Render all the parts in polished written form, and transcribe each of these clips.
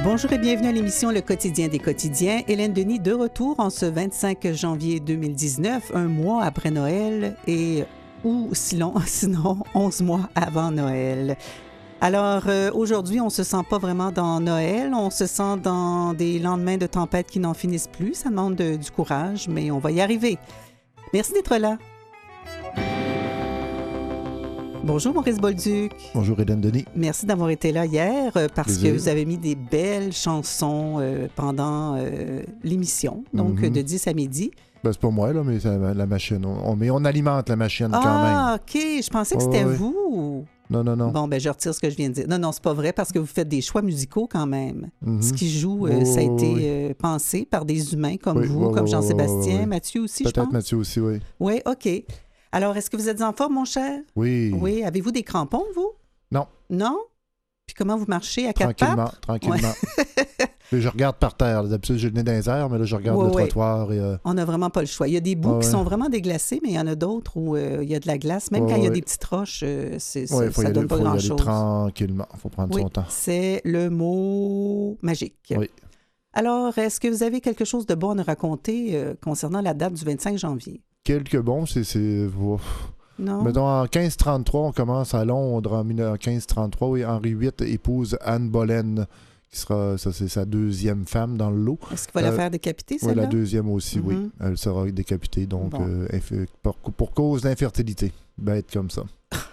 Bonjour et bienvenue à l'émission Le Quotidien des quotidiens. Hélène Denis de retour en ce 25 janvier 2019, un mois après Noël ou sinon 11 mois avant Noël. Alors, aujourd'hui, on se sent pas vraiment dans Noël, on se sent dans des lendemains de tempête qui n'en finissent plus. Ça demande du courage, mais on va y arriver. Merci d'être là. Bonjour Maurice Bolduc. Bonjour Hélène Denis. Merci d'avoir été là hier parce que vous avez mis des belles chansons pendant l'émission, donc de 10 à midi. Ben, c'est pas moi, là, mais c'est la machine. On alimente la machine quand même. Ah, OK. Je pensais que c'était vous. Non. Bon, ben je retire ce que je viens de dire. Non, c'est pas vrai parce que vous faites des choix musicaux quand même. Ce qui joue, ça a été pensé par des humains comme vous, comme Jean-Sébastien, Mathieu aussi, je pense. Peut-être Mathieu aussi, oui. Oui, OK. Alors, est-ce que vous êtes en forme, mon cher? Oui. Oui. Avez-vous des crampons, vous? Non. Non? Puis comment vous marchez à quatre pattes? Tranquillement. Ouais. Je regarde par terre. D'habitude, j'ai le nez dans les airs, mais là, je regarde le trottoir. Et, On n'a vraiment pas le choix. Il y a des bouts qui sont vraiment déglacés, mais il y en a d'autres où il y a de la glace. Même quand il y a des petites roches, ça ne donne pas grand-chose. Il faut y aller tranquillement. Il faut prendre son temps. C'est le mot magique. Oui. Alors, est-ce que vous avez quelque chose de bon à nous raconter concernant la date du 25 janvier? Quelques bons, c'est... Non. Mettons, en 1533, on commence à Londres. En 1533, oui, Henri VIII épouse Anne Boleyn, qui sera, ça c'est sa deuxième femme dans le lot. Est-ce qu'il va la faire décapiter, celle-là? Oui, la deuxième aussi, oui. Elle sera décapitée, donc pour cause d'infertilité. Bête comme ça.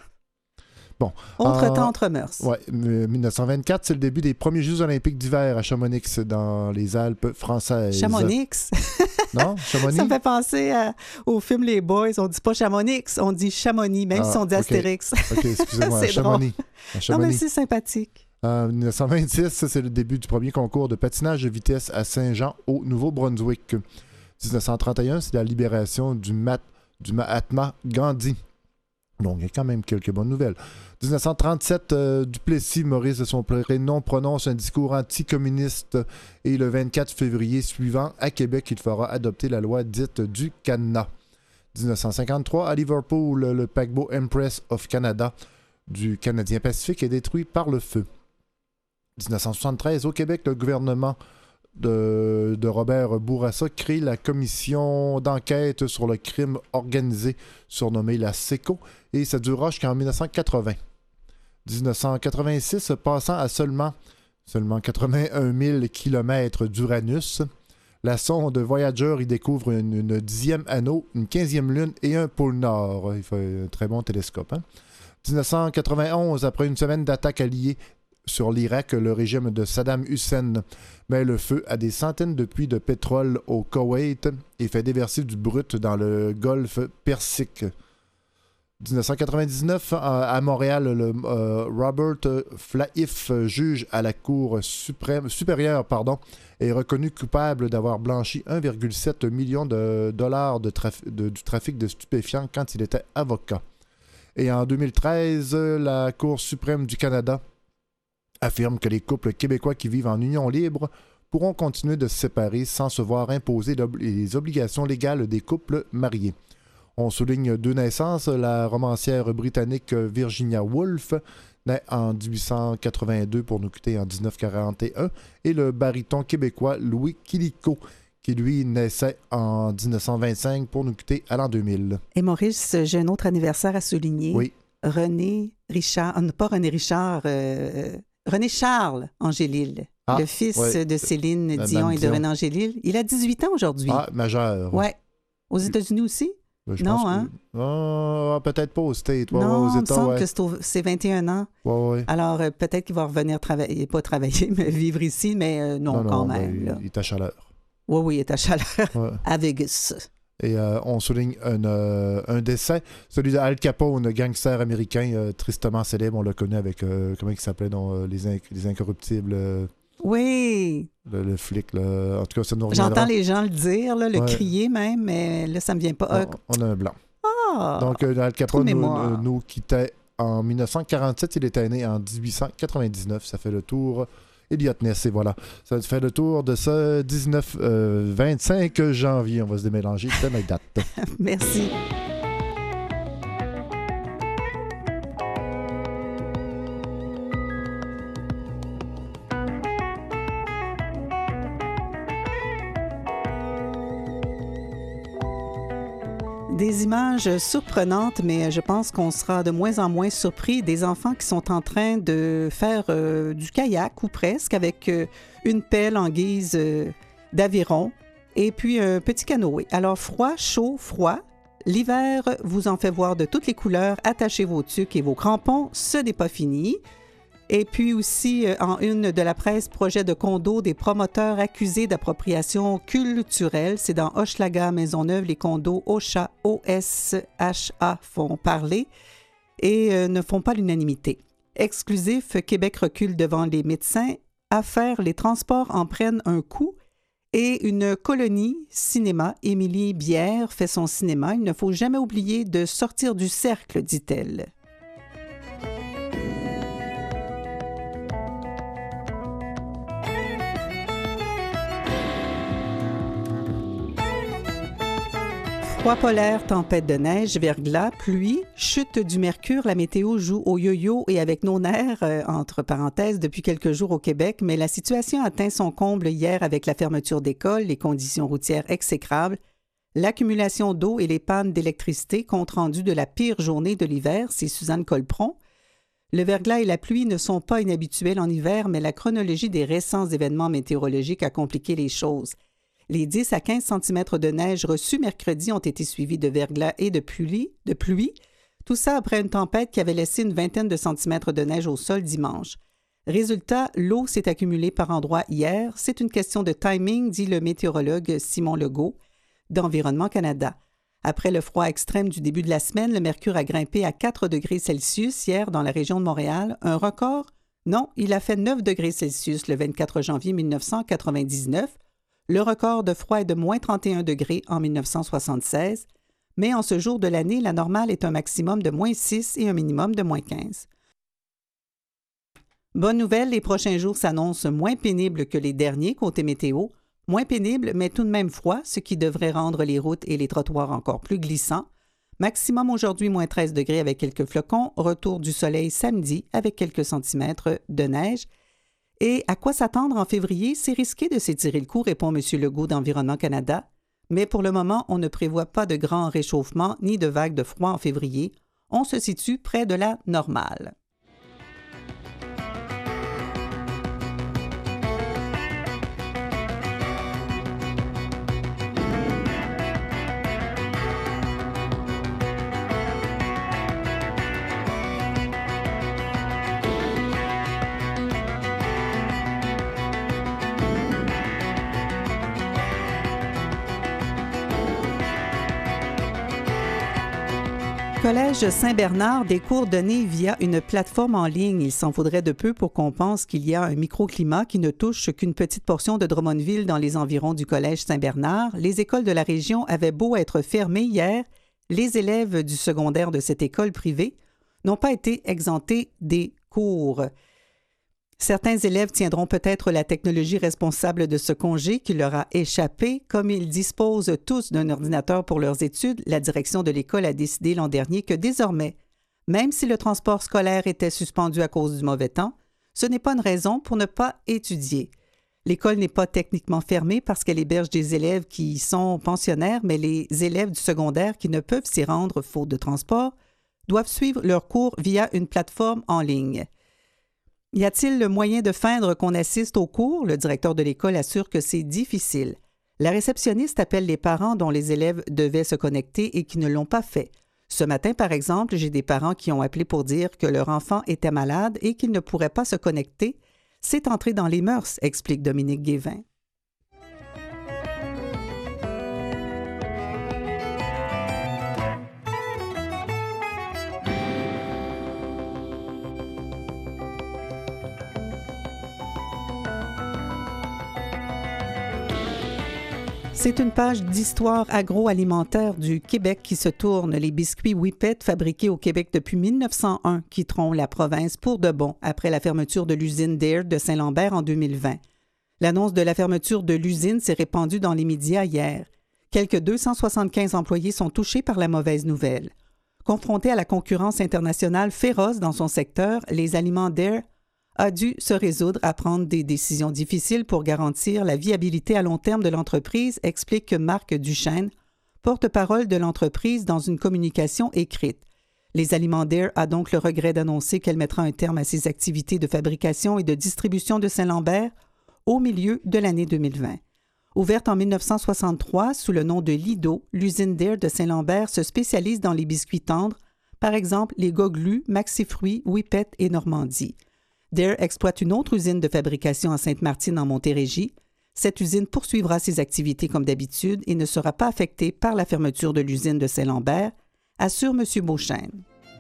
Bon. Autre temps, entre mœurs. Oui, 1924, c'est le début des premiers Jeux olympiques d'hiver à Chamonix, dans les Alpes françaises. Chamonix? Non? Chamonix? Ça me fait penser au film Les Boys. On dit pas Chamonix, on dit Chamonix, même si on dit Astérix. OK, excusez-moi, c'est Chamonix. Non, mais c'est sympathique. En 1926, c'est le début du premier concours de patinage de vitesse à Saint-Jean, au Nouveau-Brunswick. 1931, c'est la libération du Mahatma Gandhi. Donc, il y a quand même quelques bonnes nouvelles. 1937, Duplessis, Maurice de son prénom, prononce un discours anticommuniste et le 24 février suivant, à Québec, il fera adopter la loi dite du cadenas. 1953, à Liverpool, le paquebot Empress of Canada du Canadien Pacifique est détruit par le feu. 1973, au Québec, le gouvernement de Robert Bourassa crée la commission d'enquête sur le crime organisé, surnommée la SECO, et ça durera jusqu'en 1980. 1986, passant à seulement 81 000 km d'Uranus, la sonde Voyager y découvre une 10e anneau, une 15e lune et un pôle Nord. Il fait un très bon télescope. 1991, après une semaine d'attaques alliées sur l'Irak, le régime de Saddam Hussein met le feu à des centaines de puits de pétrole au Koweït et fait déverser du brut dans le golfe Persique. 1999, à Montréal, Robert Flahiff, juge à la Cour supérieure, est reconnu coupable d'avoir blanchi 1,7 million de dollars du trafic de stupéfiants quand il était avocat. Et en 2013, la Cour suprême du Canada affirme que les couples québécois qui vivent en union libre pourront continuer de se séparer sans se voir imposer les obligations légales des couples mariés. On souligne deux naissances, la romancière britannique Virginia Woolf, née en 1882 pour nous quitter en 1941, et le baryton québécois Louis Quilico, qui lui naissait en 1925 pour nous quitter à l'an 2000. Et Maurice, j'ai un autre anniversaire à souligner. Oui. René Charles Angélil, le fils de Céline Dion et de René Angélil. Il a 18 ans aujourd'hui. Ah, majeur. Oui. Aux États-Unis aussi? Non, hein? Peut-être pas aux States. Non, aux États, il me semble que c'est 21 ans. Ouais. Alors, peut-être qu'il va revenir travailler, pas travailler, mais vivre ici, mais non, quand même. Il est à Chaleur. Oui, il est à Chaleur, à Vegas. Et on souligne un décès, celui d'Al Capone, gangster américain tristement célèbre. On l'a connu avec, comment il s'appelait, les Incorruptibles. Oui. Le flic, là. En tout cas, ça nous reviendra. J'entends les gens le dire, là, le crier même, mais là, ça me vient pas. On a un blanc. Ah! Donc, Al Capone nous quittait en 1947. Il était né en 1899. Ça fait le tour... Elliot Ness, et voilà. Ça fait le tour de ce 25 janvier. On va se démélanger. C'était ma date. Merci. Des images surprenantes, mais je pense qu'on sera de moins en moins surpris des enfants qui sont en train de faire du kayak ou presque avec une pelle en guise d'aviron et puis un petit canoë. Alors froid, chaud, froid. L'hiver vous en fait voir de toutes les couleurs. Attachez vos tucs et vos crampons, ce n'est pas fini. Et puis aussi, en une de la presse, projet de condo des promoteurs accusés d'appropriation culturelle. C'est dans Hochelaga, Maisonneuve, les condos OSHA font parler et ne font pas l'unanimité. Exclusif, Québec recule devant les médecins. Affaire, les transports en prennent un coup. Et une colonie cinéma, Émilie Bière, fait son cinéma. Il ne faut jamais oublier de sortir du cercle, dit-elle. Froid polaire, tempête de neige, verglas, pluie, chute du mercure, la météo joue au yo-yo et avec nos nerfs, entre parenthèses, depuis quelques jours au Québec, mais la situation atteint son comble hier avec la fermeture d'écoles, les conditions routières exécrables, l'accumulation d'eau et les pannes d'électricité, compte rendu de la pire journée de l'hiver, c'est Suzanne Colpron. Le verglas et la pluie ne sont pas inhabituels en hiver, mais la chronologie des récents événements météorologiques a compliqué les choses. Les 10 à 15 cm de neige reçus mercredi ont été suivis de verglas et de pluie. Tout ça après une tempête qui avait laissé une vingtaine de centimètres de neige au sol dimanche. Résultat, l'eau s'est accumulée par endroits hier. C'est une question de timing, dit le météorologue Simon Legault d'Environnement Canada. Après le froid extrême du début de la semaine, le mercure a grimpé à 4 degrés Celsius hier dans la région de Montréal. Un record? Non, il a fait 9 degrés Celsius le 24 janvier 1999. Le record de froid est de moins 31 degrés en 1976, mais en ce jour de l'année, la normale est un maximum de moins 6 et un minimum de moins 15. Bonne nouvelle, les prochains jours s'annoncent moins pénibles que les derniers côté météo. Moins pénibles, mais tout de même froid, ce qui devrait rendre les routes et les trottoirs encore plus glissants. Maximum aujourd'hui, moins 13 degrés avec quelques flocons. Retour du soleil samedi avec quelques centimètres de neige. Et à quoi s'attendre en février? C'est risqué de s'étirer le cou, répond M. Legault d'Environnement Canada. Mais pour le moment, on ne prévoit pas de grand réchauffement ni de vague de froid en février. On se situe près de la normale. Collège Saint-Bernard, des cours donnés via une plateforme en ligne. Il s'en faudrait de peu pour qu'on pense qu'il y a un microclimat qui ne touche qu'une petite portion de Drummondville dans les environs du Collège Saint-Bernard. Les écoles de la région avaient beau être fermées hier, les élèves du secondaire de cette école privée n'ont pas été exemptés des cours. Certains élèves tiendront peut-être la technologie responsable de ce congé qui leur a échappé. Comme ils disposent tous d'un ordinateur pour leurs études, la direction de l'école a décidé l'an dernier que désormais, même si le transport scolaire était suspendu à cause du mauvais temps, ce n'est pas une raison pour ne pas étudier. L'école n'est pas techniquement fermée parce qu'elle héberge des élèves qui sont pensionnaires, mais les élèves du secondaire qui ne peuvent s'y rendre faute de transport doivent suivre leurs cours via une plateforme en ligne. Y a-t-il le moyen de feindre qu'on assiste aux cours? Le directeur de l'école assure que c'est difficile. La réceptionniste appelle les parents dont les élèves devaient se connecter et qui ne l'ont pas fait. Ce matin, par exemple, j'ai des parents qui ont appelé pour dire que leur enfant était malade et qu'il ne pourrait pas se connecter. C'est entré dans les mœurs, explique Dominique Guévin. C'est une page d'histoire agroalimentaire du Québec qui se tourne. Les biscuits Whippet, fabriqués au Québec depuis 1901, quitteront la province pour de bon après la fermeture de l'usine Dare de Saint-Lambert en 2020. L'annonce de la fermeture de l'usine s'est répandue dans les médias hier. Quelques 275 employés sont touchés par la mauvaise nouvelle. Confrontés à la concurrence internationale féroce dans son secteur, les aliments Dare a dû se résoudre à prendre des décisions difficiles pour garantir la viabilité à long terme de l'entreprise, explique Marc Duchesne, porte-parole de l'entreprise dans une communication écrite. Les Aliments Dare a donc le regret d'annoncer qu'elle mettra un terme à ses activités de fabrication et de distribution de Saint-Lambert au milieu de l'année 2020. Ouverte en 1963 sous le nom de Lido, l'usine Dare de Saint-Lambert se spécialise dans les biscuits tendres, par exemple les Goglu, Maxi-Fruits, Whippet et Normandie. Dare exploite une autre usine de fabrication à Sainte-Martine en Montérégie. Cette usine poursuivra ses activités comme d'habitude et ne sera pas affectée par la fermeture de l'usine de Saint-Lambert, assure M. Beauchesne.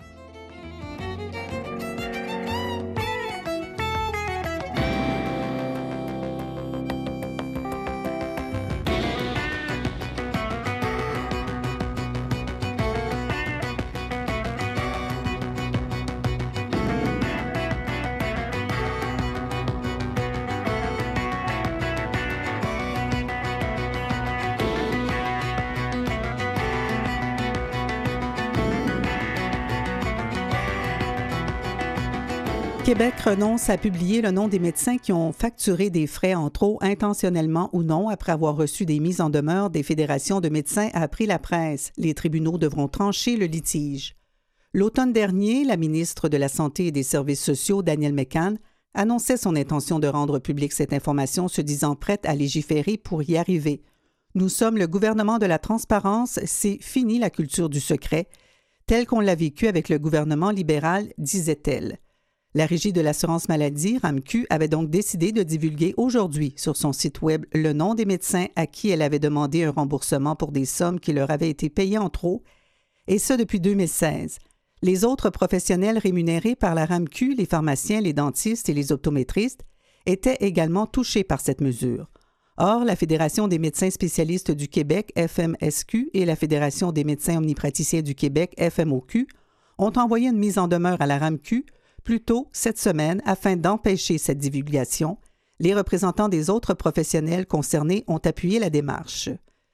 Québec renonce à publier le nom des médecins qui ont facturé des frais en trop intentionnellement ou non après avoir reçu des mises en demeure des fédérations de médecins, a appris la presse. Les tribunaux devront trancher le litige. L'automne dernier, la ministre de la Santé et des Services sociaux, Danielle Mécan, annonçait son intention de rendre publique cette information, se disant prête à légiférer pour y arriver. « Nous sommes le gouvernement de la transparence, c'est fini la culture du secret, tel qu'on l'a vécu avec le gouvernement libéral », disait-elle. La Régie de l'assurance maladie, RAMQ, avait donc décidé de divulguer aujourd'hui sur son site Web le nom des médecins à qui elle avait demandé un remboursement pour des sommes qui leur avaient été payées en trop, et ce depuis 2016. Les autres professionnels rémunérés par la RAMQ, les pharmaciens, les dentistes et les optométristes, étaient également touchés par cette mesure. Or, la Fédération des médecins spécialistes du Québec, FMSQ, et la Fédération des médecins omnipraticiens du Québec, FMOQ, ont envoyé une mise en demeure à la RAMQ plus tôt cette semaine afin d'empêcher cette divulgation. Les représentants des autres professionnels concernés ont appuyé la démarche.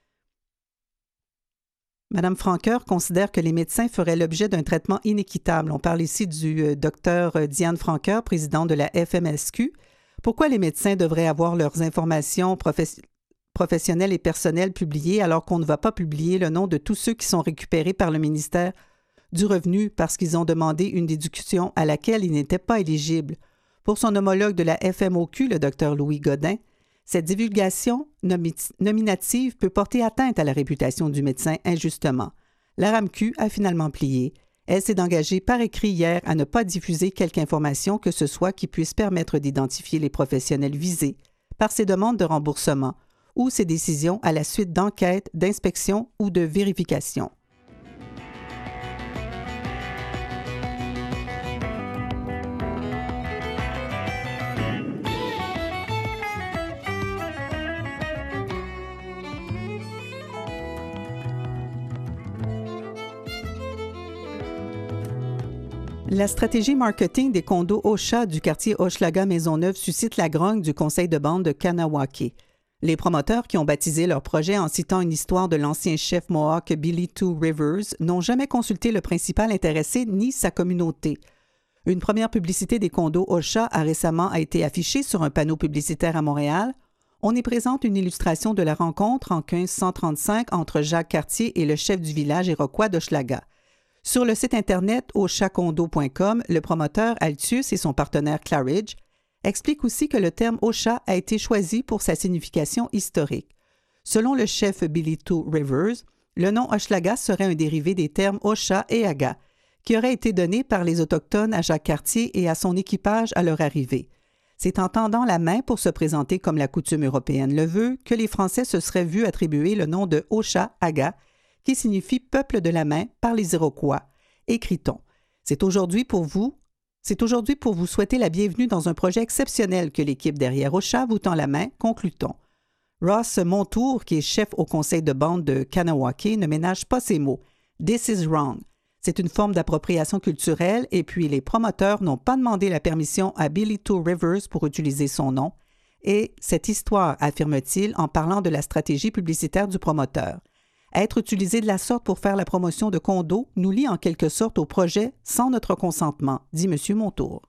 Mme Franqueur considère que les médecins feraient l'objet d'un traitement inéquitable. On parle ici du docteur Diane Franqueur, présidente de la FMSQ. Pourquoi les médecins devraient avoir leurs informations professionnelles et personnelles publiées alors qu'on ne va pas publier le nom de tous ceux qui sont récupérés par le ministère du Revenu parce qu'ils ont demandé une déduction à laquelle ils n'étaient pas éligibles? Pour son homologue de la FMOQ, le Dr Louis Godin, cette divulgation nominative peut porter atteinte à la réputation du médecin injustement. La RAMQ a finalement plié. Elle s'est engagée par écrit hier à ne pas diffuser quelque information que ce soit qui puisse permettre d'identifier les professionnels visés par ces demandes de remboursement ou ces décisions à la suite d'enquêtes, d'inspections ou de vérifications. La stratégie marketing des condos Ocha du quartier Hochelaga-Maisonneuve suscite la grogne du conseil de bande de Kanawake. Les promoteurs qui ont baptisé leur projet en citant une histoire de l'ancien chef Mohawk Billy Two Rivers n'ont jamais consulté le principal intéressé ni sa communauté. Une première publicité des condos Ocha a récemment été affichée sur un panneau publicitaire à Montréal. On y présente une illustration de la rencontre en 1535 entre Jacques Cartier et le chef du village iroquois d'Hochelaga. Sur le site Internet ochacondo.com, le promoteur Altius et son partenaire Claridge expliquent aussi que le terme Ocha a été choisi pour sa signification historique. Selon le chef Billy Two Rivers, le nom Hochelaga serait un dérivé des termes Ocha et Aga, qui auraient été donnés par les Autochtones à Jacques Cartier et à son équipage à leur arrivée. C'est en tendant la main pour se présenter comme la coutume européenne le veut que les Français se seraient vus attribuer le nom de Ocha-Aga, qui signifie « peuple de la main » par les Iroquois, écrit-on. C'est aujourd'hui pour vous souhaiter la bienvenue dans un projet exceptionnel que l'équipe derrière Ocha vous tend la main, conclut-on. Ross Montour, qui est chef au conseil de bande de Kanawake, ne ménage pas ses mots. « This is wrong ». C'est une forme d'appropriation culturelle et puis les promoteurs n'ont pas demandé la permission à Billy Two Rivers pour utiliser son nom. Et cette histoire, affirme-t-il en parlant de la stratégie publicitaire du promoteur. Être utilisé de la sorte pour faire la promotion de condos nous lie en quelque sorte au projet sans notre consentement, dit M. Montour.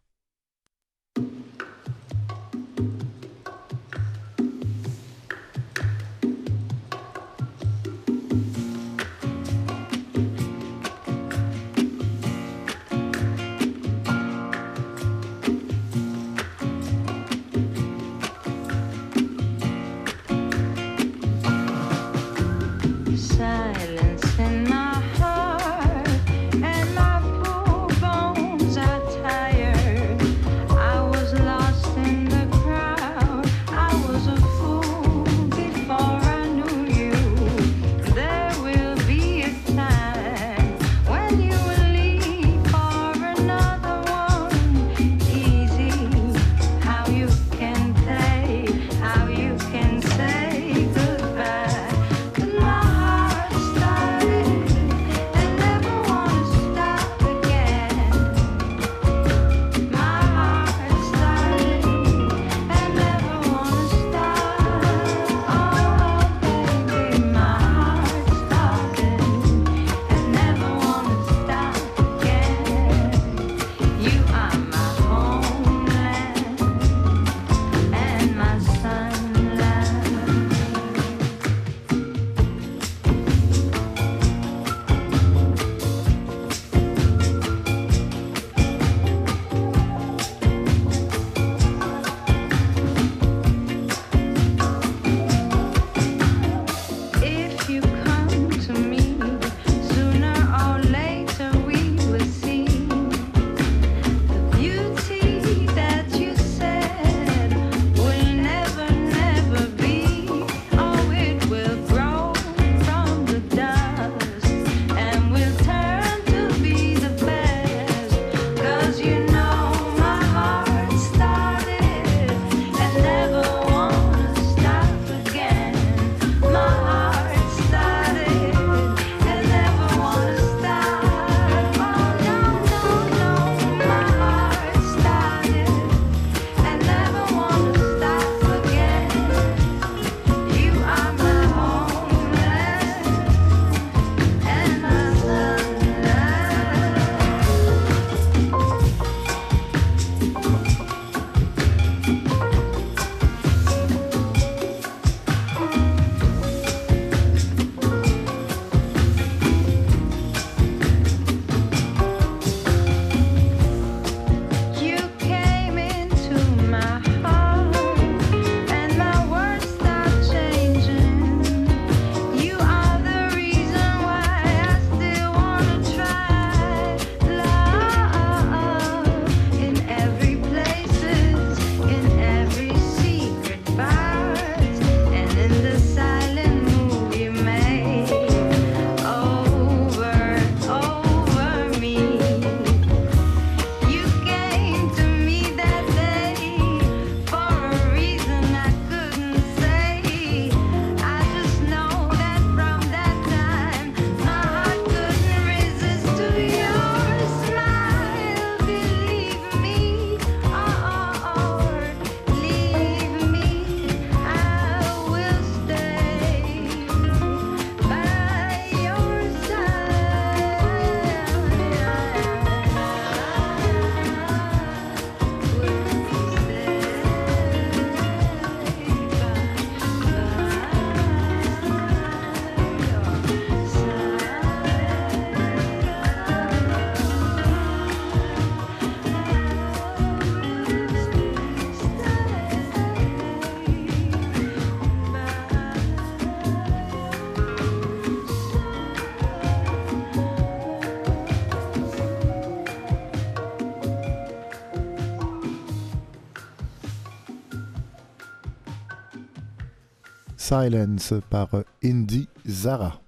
Silence par Indy Zara.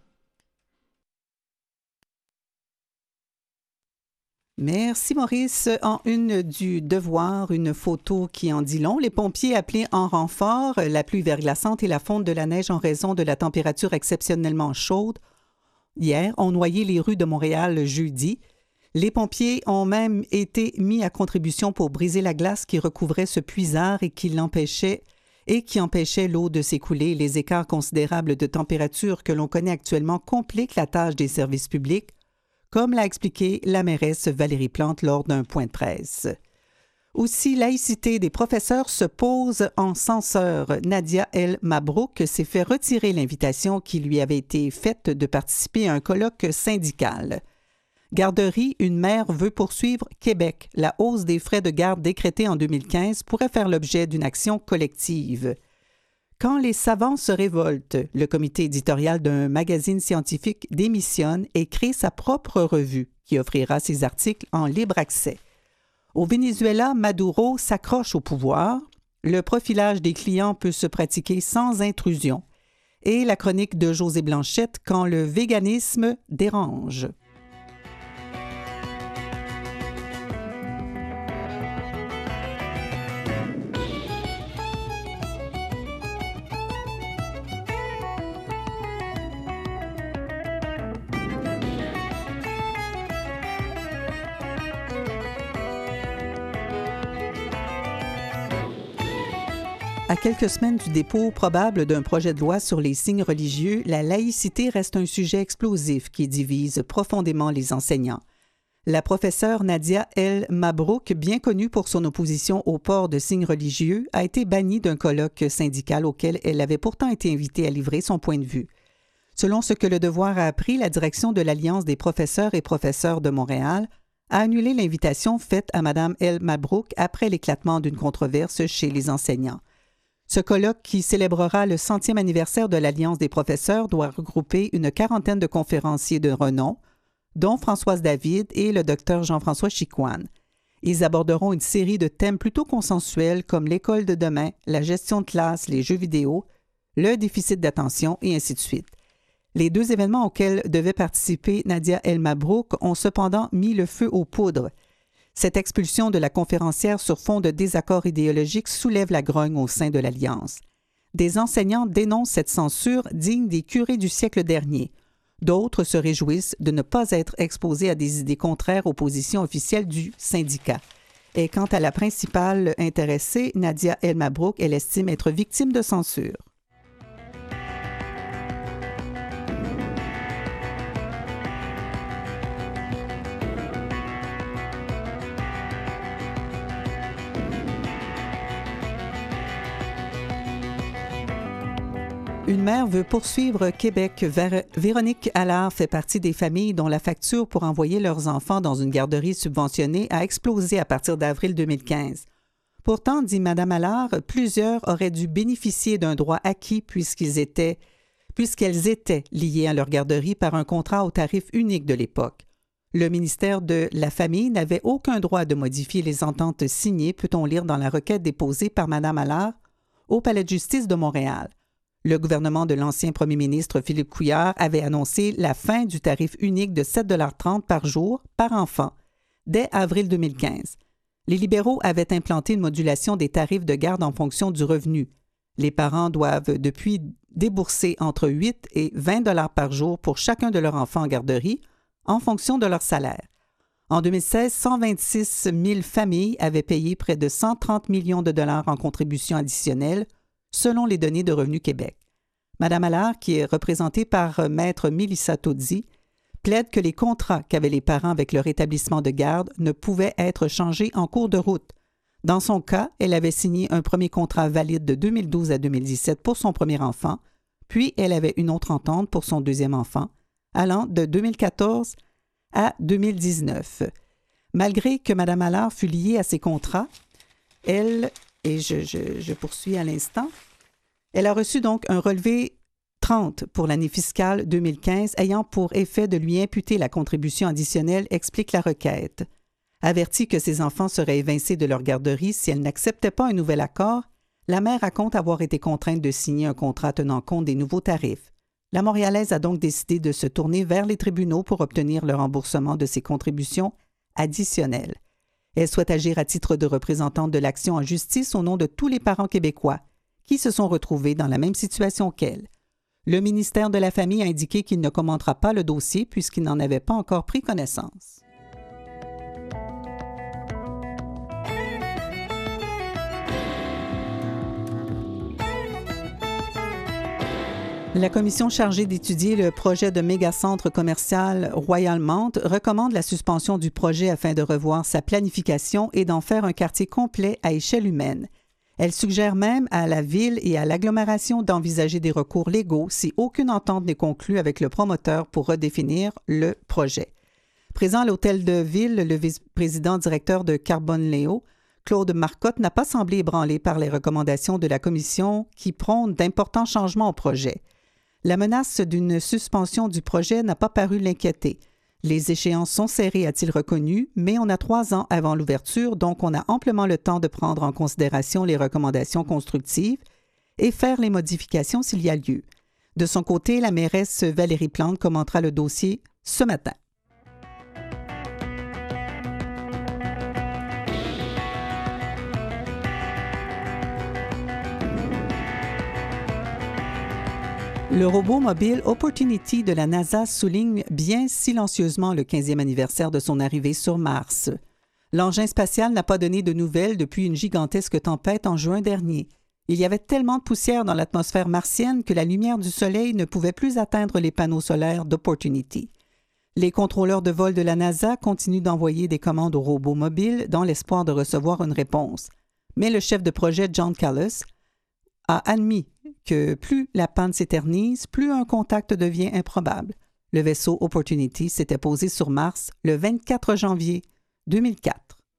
Merci Maurice. En une du Devoir, une photo qui en dit long. Les pompiers appelés en renfort, la pluie verglaçante et la fonte de la neige en raison de la température exceptionnellement chaude hier ont noyé les rues de Montréal jeudi. Les pompiers ont même été mis à contribution pour briser la glace qui recouvrait ce puisard et qui empêchait l'eau de s'écouler. Les écarts considérables de température que l'on connaît actuellement compliquent la tâche des services publics, comme l'a expliqué la mairesse Valérie Plante lors d'un point de presse. Aussi, laïcité des professeurs se pose en censeur. Nadia El Mabrouk s'est fait retirer l'invitation qui lui avait été faite de participer à un colloque syndical. Garderie, une mère veut poursuivre Québec. La hausse des frais de garde décrétée en 2015 pourrait faire l'objet d'une action collective. Quand les savants se révoltent, le comité éditorial d'un magazine scientifique démissionne et crée sa propre revue qui offrira ses articles en libre accès. Au Venezuela, Maduro s'accroche au pouvoir. Le profilage des clients peut se pratiquer sans intrusion. Et la chronique de José Blanchette, quand le véganisme dérange. À quelques semaines du dépôt probable d'un projet de loi sur les signes religieux, la laïcité reste un sujet explosif qui divise profondément les enseignants. La professeure Nadia El Mabrouk, bien connue pour son opposition au port de signes religieux, a été bannie d'un colloque syndical auquel elle avait pourtant été invitée à livrer son point de vue. Selon ce que Le Devoir a appris, la direction de l'Alliance des professeurs et professeurs de Montréal a annulé l'invitation faite à Mme El Mabrouk après l'éclatement d'une controverse chez les enseignants. Ce colloque, qui célébrera le 100e anniversaire de l'Alliance des professeurs, doit regrouper une quarantaine de conférenciers de renom, dont Françoise David et le Dr Jean-François Chicoine. Ils aborderont une série de thèmes plutôt consensuels comme l'école de demain, la gestion de classe, les jeux vidéo, le déficit d'attention et ainsi de suite. Les deux événements auxquels devait participer Nadia El Mabrouk ont cependant mis le feu aux poudres. Cette expulsion de la conférencière sur fond de désaccords idéologiques soulève la grogne au sein de l'Alliance. Des enseignants dénoncent cette censure digne des curés du siècle dernier. D'autres se réjouissent de ne pas être exposés à des idées contraires aux positions officielles du syndicat. Et quant à la principale intéressée, Nadia El Mabrouk, elle estime être victime de censure. Une mère veut poursuivre Québec. Véronique Allard fait partie des familles dont la facture pour envoyer leurs enfants dans une garderie subventionnée a explosé à partir d'avril 2015. Pourtant, dit Mme Allard, plusieurs auraient dû bénéficier d'un droit acquis puisqu'elles étaient liées à leur garderie par un contrat au tarif unique de l'époque. Le ministère de la Famille n'avait aucun droit de modifier les ententes signées, peut-on lire dans la requête déposée par Mme Allard au Palais de justice de Montréal. Le gouvernement de l'ancien premier ministre Philippe Couillard avait annoncé la fin du tarif unique de 7,30 $ par jour par enfant dès avril 2015. Les libéraux avaient implanté une modulation des tarifs de garde en fonction du revenu. Les parents doivent depuis débourser entre 8 et 20 $ par jour pour chacun de leurs enfants en garderie en fonction de leur salaire. En 2016, 126 000 familles avaient payé près de 130 millions de dollars en contributions additionnelles selon les données de Revenu Québec. Mme Allard, qui est représentée par Maître Mélissa Todzi, plaide que les contrats qu'avaient les parents avec leur établissement de garde ne pouvaient être changés en cours de route. Dans son cas, elle avait signé un premier contrat valide de 2012 à 2017 pour son premier enfant, puis elle avait une autre entente pour son deuxième enfant, allant de 2014 à 2019. Malgré que Mme Allard fut liée à ces contrats, elle... Et je poursuis à l'instant. Elle a reçu donc un relevé 30 pour l'année fiscale 2015 ayant pour effet de lui imputer la contribution additionnelle, explique la requête. Avertie que ses enfants seraient évincés de leur garderie si elle n'acceptait pas un nouvel accord, La mère raconte avoir été contrainte de signer un contrat tenant compte des nouveaux tarifs. La Montréalaise a donc décidé de se tourner vers les tribunaux pour obtenir le remboursement de ses contributions additionnelles. Elle souhaite agir à titre de représentante de l'action en justice au nom de tous les parents québécois qui se sont retrouvés dans la même situation qu'elle. Le ministère de la Famille a indiqué qu'il ne commentera pas le dossier puisqu'il n'en avait pas encore pris connaissance. La commission chargée d'étudier le projet de méga-centre commercial Royalmount recommande la suspension du projet afin de revoir sa planification et d'en faire un quartier complet à échelle humaine. Elle suggère même à la Ville et à l'agglomération d'envisager des recours légaux si aucune entente n'est conclue avec le promoteur pour redéfinir le projet. Présent à l'hôtel de Ville, le vice-président directeur de Carbone Léo, Claude Marcotte, n'a pas semblé ébranlé par les recommandations de la commission qui prônent d'importants changements au projet. La menace d'une suspension du projet n'a pas paru l'inquiéter. Les échéances sont serrées, a-t-il reconnu, mais on a 3 ans avant l'ouverture, donc on a amplement le temps de prendre en considération les recommandations constructives et faire les modifications s'il y a lieu. De son côté, la mairesse Valérie Plante commentera le dossier ce matin. Le robot mobile Opportunity de la NASA souligne bien silencieusement le 15e anniversaire de son arrivée sur Mars. L'engin spatial n'a pas donné de nouvelles depuis une gigantesque tempête en juin dernier. Il y avait tellement de poussière dans l'atmosphère martienne que la lumière du Soleil ne pouvait plus atteindre les panneaux solaires d'Opportunity. Les contrôleurs de vol de la NASA continuent d'envoyer des commandes au robot mobile dans l'espoir de recevoir une réponse. Mais le chef de projet John Callis a admis que plus la panne s'éternise, plus un contact devient improbable. Le vaisseau Opportunity s'était posé sur Mars le 24 janvier 2004.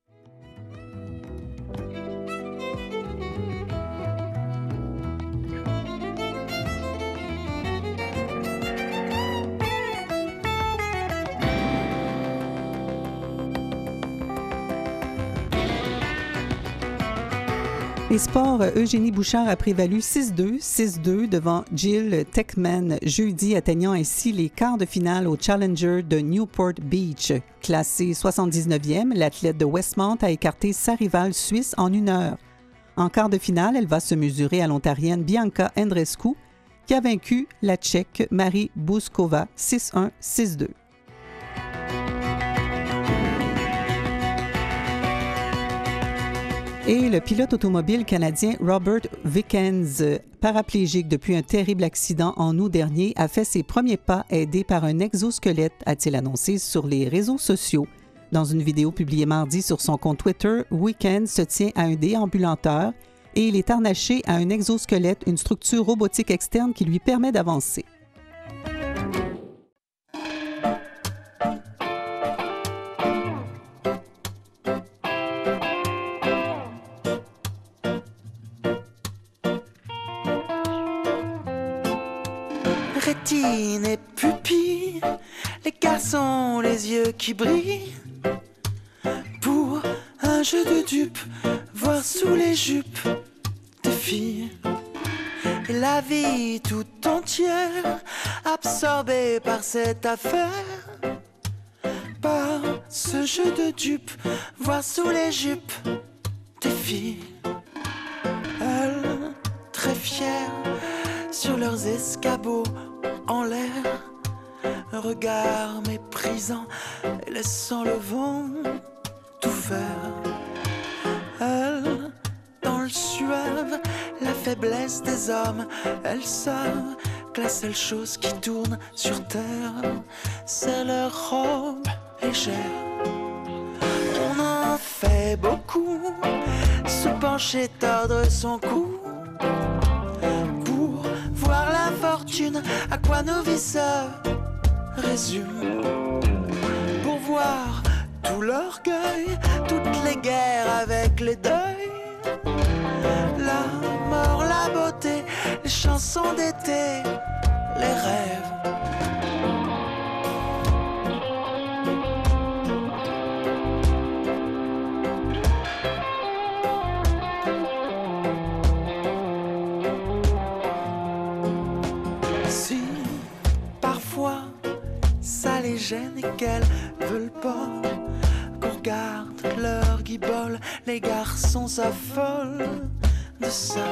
Les sports, Eugénie Bouchard a prévalu 6-2, 6-2 devant Jill Techman jeudi, atteignant ainsi les quarts de finale au Challenger de Newport Beach. Classée 79e, l'athlète de Westmount a écarté sa rivale suisse en 1 heure. En quart de finale, elle va se mesurer à l'Ontarienne Bianca Andreescu, qui a vaincu la Tchèque Marie Bouskova 6-1, 6-2. Et le pilote automobile canadien Robert Wickens, paraplégique depuis un terrible accident en août dernier, a fait ses premiers pas aidé par un exosquelette, a-t-il annoncé sur les réseaux sociaux. Dans une vidéo publiée mardi sur son compte Twitter, Wickens se tient à un déambulateur et il est harnaché à un exosquelette, une structure robotique externe qui lui permet d'avancer. Rétine et pupille, les garçons, les yeux qui brillent. Pour un jeu de dupes, voir sous les jupes des filles. Et la vie tout entière, absorbée par cette affaire. Par ce jeu de dupes, voir sous les jupes des filles. Elles, très fières, sur leurs escabeaux en l'air, un regard méprisant et laissant le vent tout faire. Elles, dans le suave, la faiblesse des hommes, elles savent que la seule chose qui tourne sur terre, c'est leur robe légère. On en fait beaucoup, se pencher, tordre son cou. Voir la fortune, à quoi nos vies se résument. Pour voir tout l'orgueil, toutes les guerres avec les deuils. La mort, la beauté, les chansons d'été, les rêves. qu'elles veulent pas qu'on regarde leur guibole. Les garçons s'affolent de ça.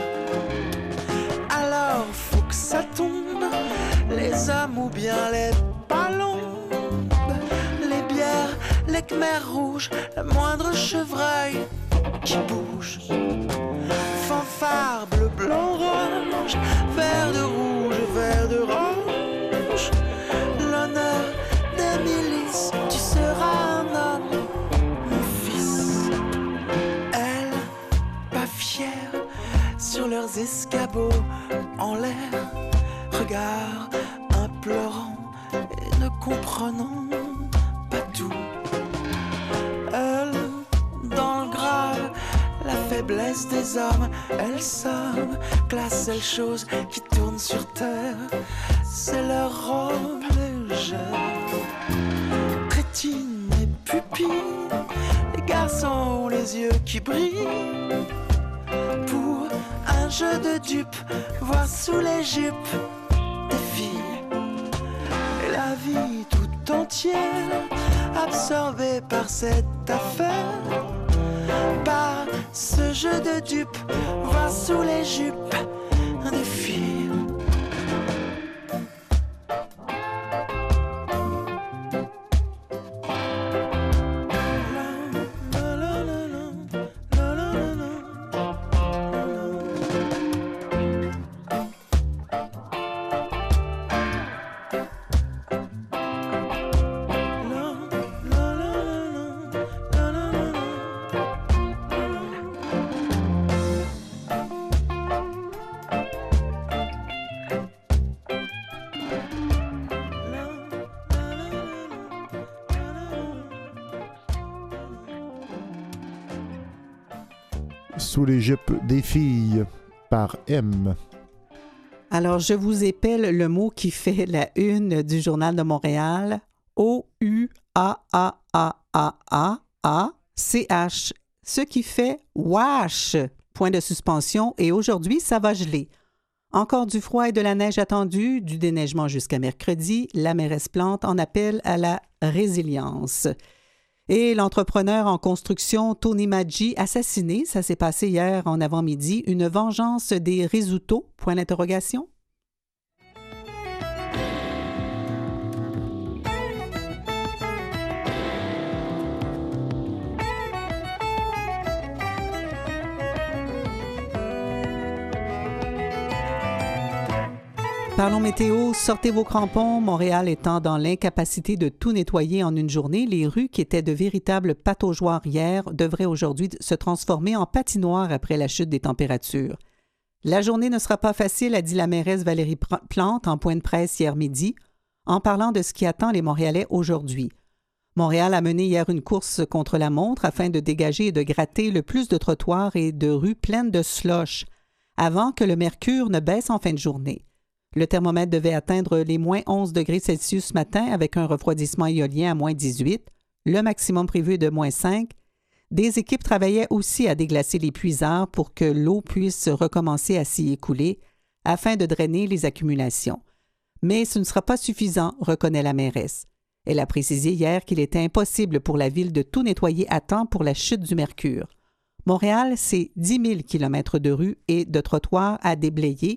Alors faut que ça tombe, les hommes ou bien les palombes, les bières, les khmers rouges, le moindre chevreuil qui bouge. Fanfare bleu, blanc, orange, vert de rouge, vert de orange. L'honneur des milices, tu seras un homme, mon fils. Elle, pas fière, sur leurs escabeaux en l'air, regard implorant et ne comprenant pas tout. Elle, dans le grave, la faiblesse des hommes, elle somme, classe celles choses qui tournent sur terre, c'est leur robe légère. Rétine et pupille, les garçons ont les yeux qui brillent. Pour un jeu de dupes, voir sous les jupes des filles. Et la vie tout entière, absorbée par cette affaire. Par ce jeu de dupes, voir sous les jupes des filles. Sous les jupes des filles par M. Alors, je vous épelle le mot qui fait la une du Journal de Montréal. O-U-A-A-A-A-A-C-H. Ce qui fait wash. Point de suspension. Et aujourd'hui, ça va geler. Encore du froid et de la neige attendue, du déneigement jusqu'à mercredi. La mairesse Plante en appelle à la résilience. Et l'entrepreneur en construction Tony Maggi assassiné, ça s'est passé hier en avant-midi, une vengeance des Rizzuto, point d'interrogation. Parlons météo, sortez vos crampons. Montréal étant dans l'incapacité de tout nettoyer en une journée, les rues qui étaient de véritables pataugeoires hier devraient aujourd'hui se transformer en patinoires après la chute des températures. La journée ne sera pas facile, a dit la mairesse Valérie Plante en point de presse hier midi, en parlant de ce qui attend les Montréalais aujourd'hui. Montréal a mené hier une course contre la montre afin de dégager et de gratter le plus de trottoirs et de rues pleines de slush avant que le mercure ne baisse en fin de journée. Le thermomètre devait atteindre les moins 11 degrés Celsius ce matin avec un refroidissement éolien à moins 18. Le maximum prévu est de moins 5. Des équipes travaillaient aussi à déglacer les puisards pour que l'eau puisse recommencer à s'y écouler afin de drainer les accumulations. Mais ce ne sera pas suffisant, reconnaît la mairesse. Elle a précisé hier qu'il était impossible pour la ville de tout nettoyer à temps pour la chute du mercure. Montréal, c'est 10 000 km de rues et de trottoirs à déblayer.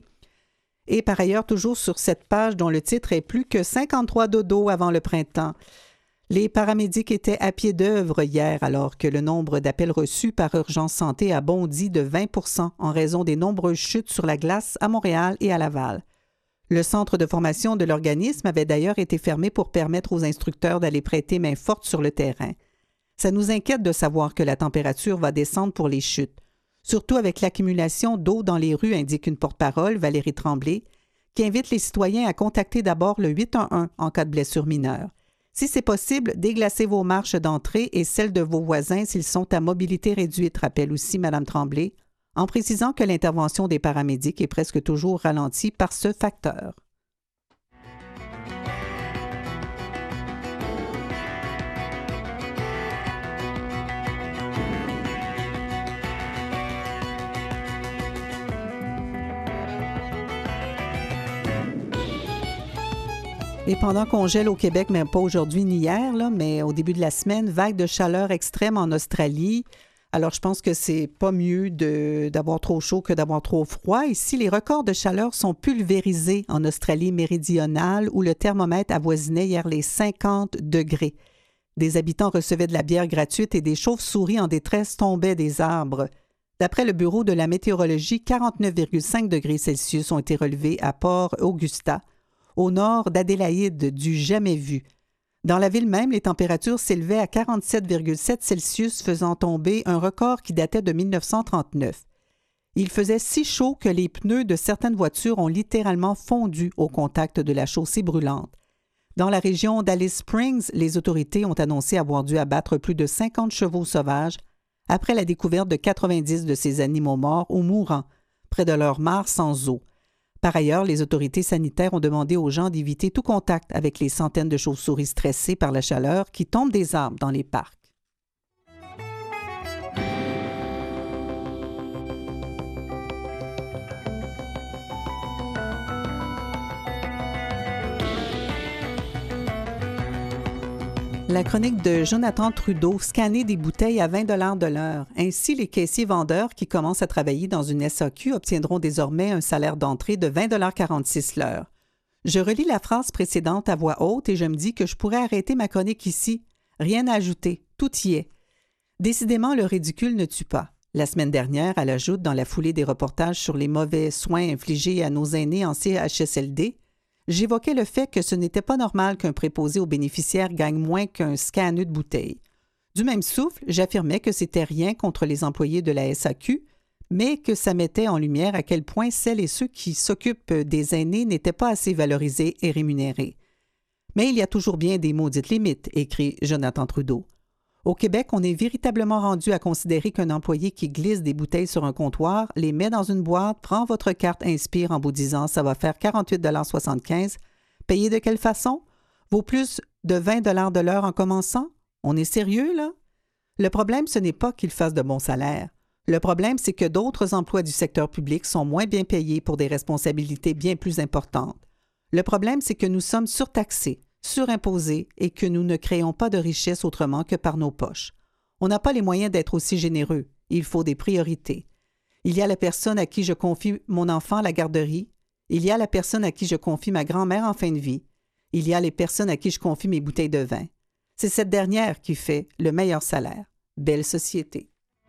Et par ailleurs, toujours sur cette page dont le titre est « Plus que 53 dodos avant le printemps ». Les paramédics étaient à pied d'œuvre hier alors que le nombre d'appels reçus par Urgence Santé a bondi de 20 % en raison des nombreuses chutes sur la glace à Montréal et à Laval. Le centre de formation de l'organisme avait d'ailleurs été fermé pour permettre aux instructeurs d'aller prêter main forte sur le terrain. Ça nous inquiète de savoir que la température va descendre pour les chutes. Surtout avec l'accumulation d'eau dans les rues, indique une porte-parole, Valérie Tremblay, qui invite les citoyens à contacter d'abord le 811 en cas de blessure mineure. Si c'est possible, déglacez vos marches d'entrée et celles de vos voisins s'ils sont à mobilité réduite, rappelle aussi Mme Tremblay, en précisant que l'intervention des paramédics est presque toujours ralentie par ce facteur. Et pendant qu'on gèle au Québec, mais pas aujourd'hui ni hier, là, mais au début de la semaine, vague de chaleur extrême en Australie. Alors, je pense que c'est pas mieux d'avoir trop chaud que d'avoir trop froid. Ici, les records de chaleur sont pulvérisés en Australie méridionale, où le thermomètre avoisinait hier les 50 degrés. Des habitants recevaient de la bière gratuite et des chauves-souris en détresse tombaient des arbres. D'après le Bureau de la météorologie, 49,5 degrés Celsius ont été relevés à Port Augusta, au nord d'Adélaïde, du jamais vu. Dans la ville même, les températures s'élevaient à 47,7 Celsius, faisant tomber un record qui datait de 1939. Il faisait si chaud que les pneus de certaines voitures ont littéralement fondu au contact de la chaussée brûlante. Dans la région d'Alice Springs, les autorités ont annoncé avoir dû abattre plus de 50 chevaux sauvages après la découverte de 90 de ces animaux morts ou mourants près de leur mare sans eau. Par ailleurs, les autorités sanitaires ont demandé aux gens d'éviter tout contact avec les centaines de chauves-souris stressées par la chaleur qui tombent des arbres dans les parcs. La chronique de Jonathan Trudeau, scanner des bouteilles à 20 $ de l'heure. Ainsi, les caissiers-vendeurs qui commencent à travailler dans une SAQ obtiendront désormais un salaire d'entrée de 20,46 $ l'heure. Je relis la phrase précédente à voix haute et je me dis que je pourrais arrêter ma chronique ici. Rien à ajouter, tout y est. Décidément, le ridicule ne tue pas. La semaine dernière, elle ajoute, dans la foulée des reportages sur les mauvais soins infligés à nos aînés en CHSLD, j'évoquais le fait que ce n'était pas normal qu'un préposé aux bénéficiaires gagne moins qu'un scanneux de bouteilles. Du même souffle, j'affirmais que c'était rien contre les employés de la SAQ, mais que ça mettait en lumière à quel point celles et ceux qui s'occupent des aînés n'étaient pas assez valorisés et rémunérés. Mais il y a toujours bien des maudites limites, écrit Jonathan Trudeau. Au Québec, on est véritablement rendu à considérer qu'un employé qui glisse des bouteilles sur un comptoir, les met dans une boîte, prend votre carte Inspire en vous disant « ça va faire 48,75 $. Payé de quelle façon? Vaut plus de 20 $ de l'heure en commençant? On est sérieux, là? » Le problème, ce n'est pas qu'il fasse de bons salaires. Le problème, c'est que d'autres emplois du secteur public sont moins bien payés pour des responsabilités bien plus importantes. Le problème, c'est que nous sommes surtaxés, surimposés et que nous ne créons pas de richesse autrement que par nos poches. On n'a pas les moyens d'être aussi généreux. Il faut des priorités. Il y a la personne à qui je confie mon enfant à la garderie. Il y a la personne à qui je confie ma grand-mère en fin de vie. Il y a les personnes à qui je confie mes bouteilles de vin. C'est cette dernière qui fait le meilleur salaire. Belle société.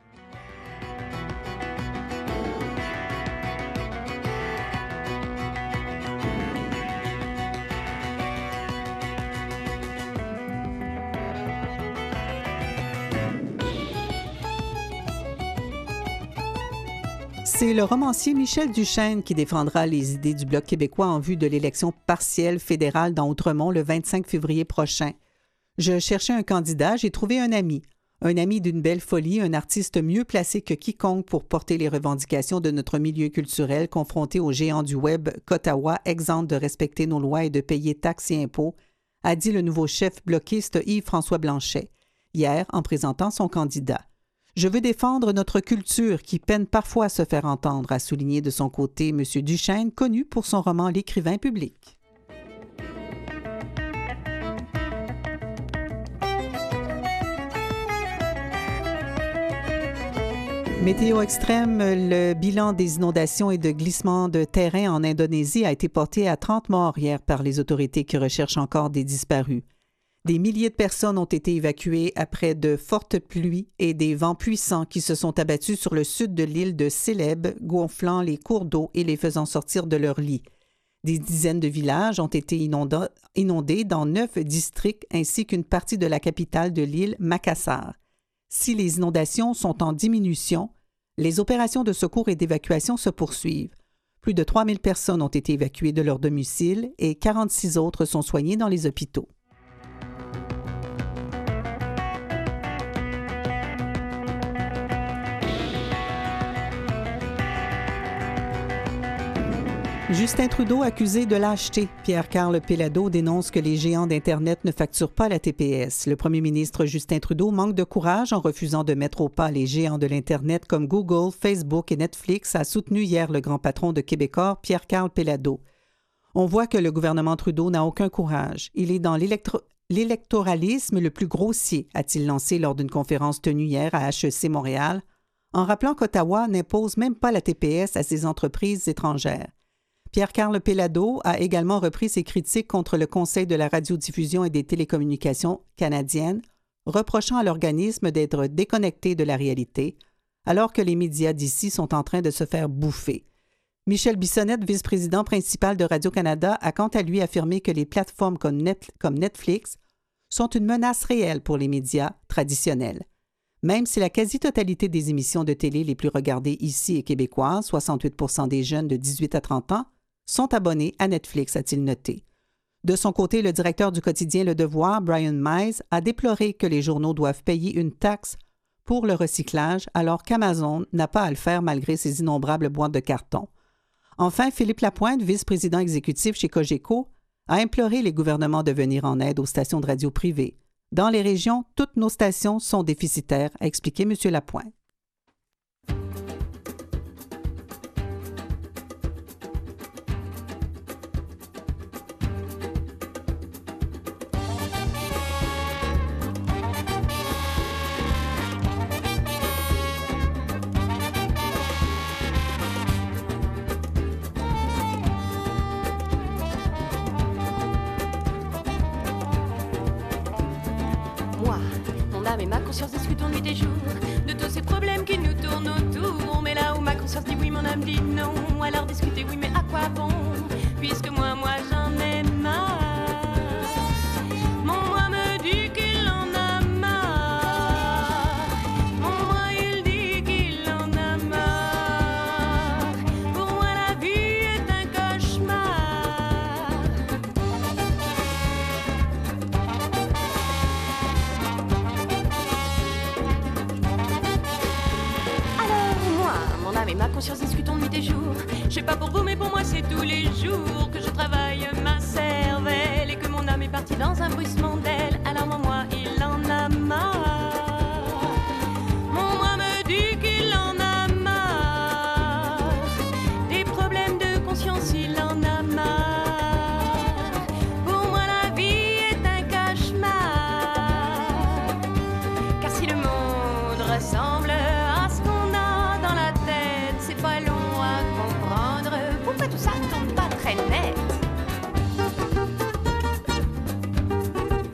C'est le romancier Michel Duchesne qui défendra les idées du Bloc québécois en vue de l'élection partielle fédérale dans Outremont le 25 février prochain. Je cherchais un candidat, j'ai trouvé un ami d'une belle folie, un artiste mieux placé que quiconque pour porter les revendications de notre milieu culturel confronté aux géants du web qu'Ottawa exempte de respecter nos lois et de payer taxes et impôts, a dit le nouveau chef bloquiste Yves-François Blanchet, hier en présentant son candidat. Je veux défendre notre culture qui peine parfois à se faire entendre, a souligné de son côté M. Duchesne, connu pour son roman L'écrivain public. Météo extrême, le bilan des inondations et de glissements de terrain en Indonésie a été porté à 30 morts hier par les autorités qui recherchent encore des disparus. Des milliers de personnes ont été évacuées après de fortes pluies et des vents puissants qui se sont abattus sur le sud de l'île de Célèbes, gonflant les cours d'eau et les faisant sortir de leurs lits. Des dizaines de villages ont été inondés dans 9 districts ainsi qu'une partie de la capitale de l'île, Makassar. Si les inondations sont en diminution, les opérations de secours et d'évacuation se poursuivent. Plus de 3000 personnes ont été évacuées de leur domicile et 46 autres sont soignées dans les hôpitaux. Justin Trudeau accusé de lâcheté. Pierre-Carl Péladeau dénonce que les géants d'Internet ne facturent pas la TPS. Le premier ministre Justin Trudeau manque de courage en refusant de mettre au pas les géants de l'Internet comme Google, Facebook et Netflix, a soutenu hier le grand patron de Québecor, Pierre-Carl Péladeau. On voit que le gouvernement Trudeau n'a aucun courage. Il est dans l'électoralisme le plus grossier, a-t-il lancé lors d'une conférence tenue hier à HEC Montréal, en rappelant qu'Ottawa n'impose même pas la TPS à ses entreprises étrangères. Pierre-Carl Péladeau a également repris ses critiques contre le Conseil de la radiodiffusion et des télécommunications canadiennes, reprochant à l'organisme d'être déconnecté de la réalité, alors que les médias d'ici sont en train de se faire bouffer. Michel Bissonnette, vice-président principal de Radio-Canada, a quant à lui affirmé que les plateformes comme Netflix sont une menace réelle pour les médias traditionnels. Même si la quasi-totalité des émissions de télé les plus regardées ici est québécoise, 68% des jeunes de 18 à 30 ans, sont abonnés à Netflix, a-t-il noté. De son côté, le directeur du quotidien Le Devoir, Brian Mize, a déploré que les journaux doivent payer une taxe pour le recyclage, alors qu'Amazon n'a pas à le faire malgré ses innombrables boîtes de carton. Enfin, Philippe Lapointe, vice-président exécutif chez Cogeco, a imploré les gouvernements de venir en aide aux stations de radio privées. Dans les régions, toutes nos stations sont déficitaires, a expliqué M. Lapointe. Et ma conscience discutons nuit et jour de tous ces problèmes qui nous tournent autour. Mais là où ma conscience dit oui, mon âme dit non. Alors discuter, oui, mais à quoi bon? Puisque moi j'en ai marre. Mon moi me dit qu'il en a marre. Mon moi il dit qu'il en a marre. Pour moi la vie est un cauchemar. Mais ma conscience discutons nuit et jour. Je sais pas pour vous, mais pour moi c'est tous les jours que je travaille ma cervelle et que mon âme est partie dans un bruissement d'aile. Alors mon moi il en a marre. Mon moi me dit qu'il en a marre. Des problèmes de conscience il en a marre. Pour moi la vie est un cauchemar. Car si le monde ressemble à ce qu'on a dans la tête, c'est pas long à comprendre pourquoi tout ça tourne pas très net.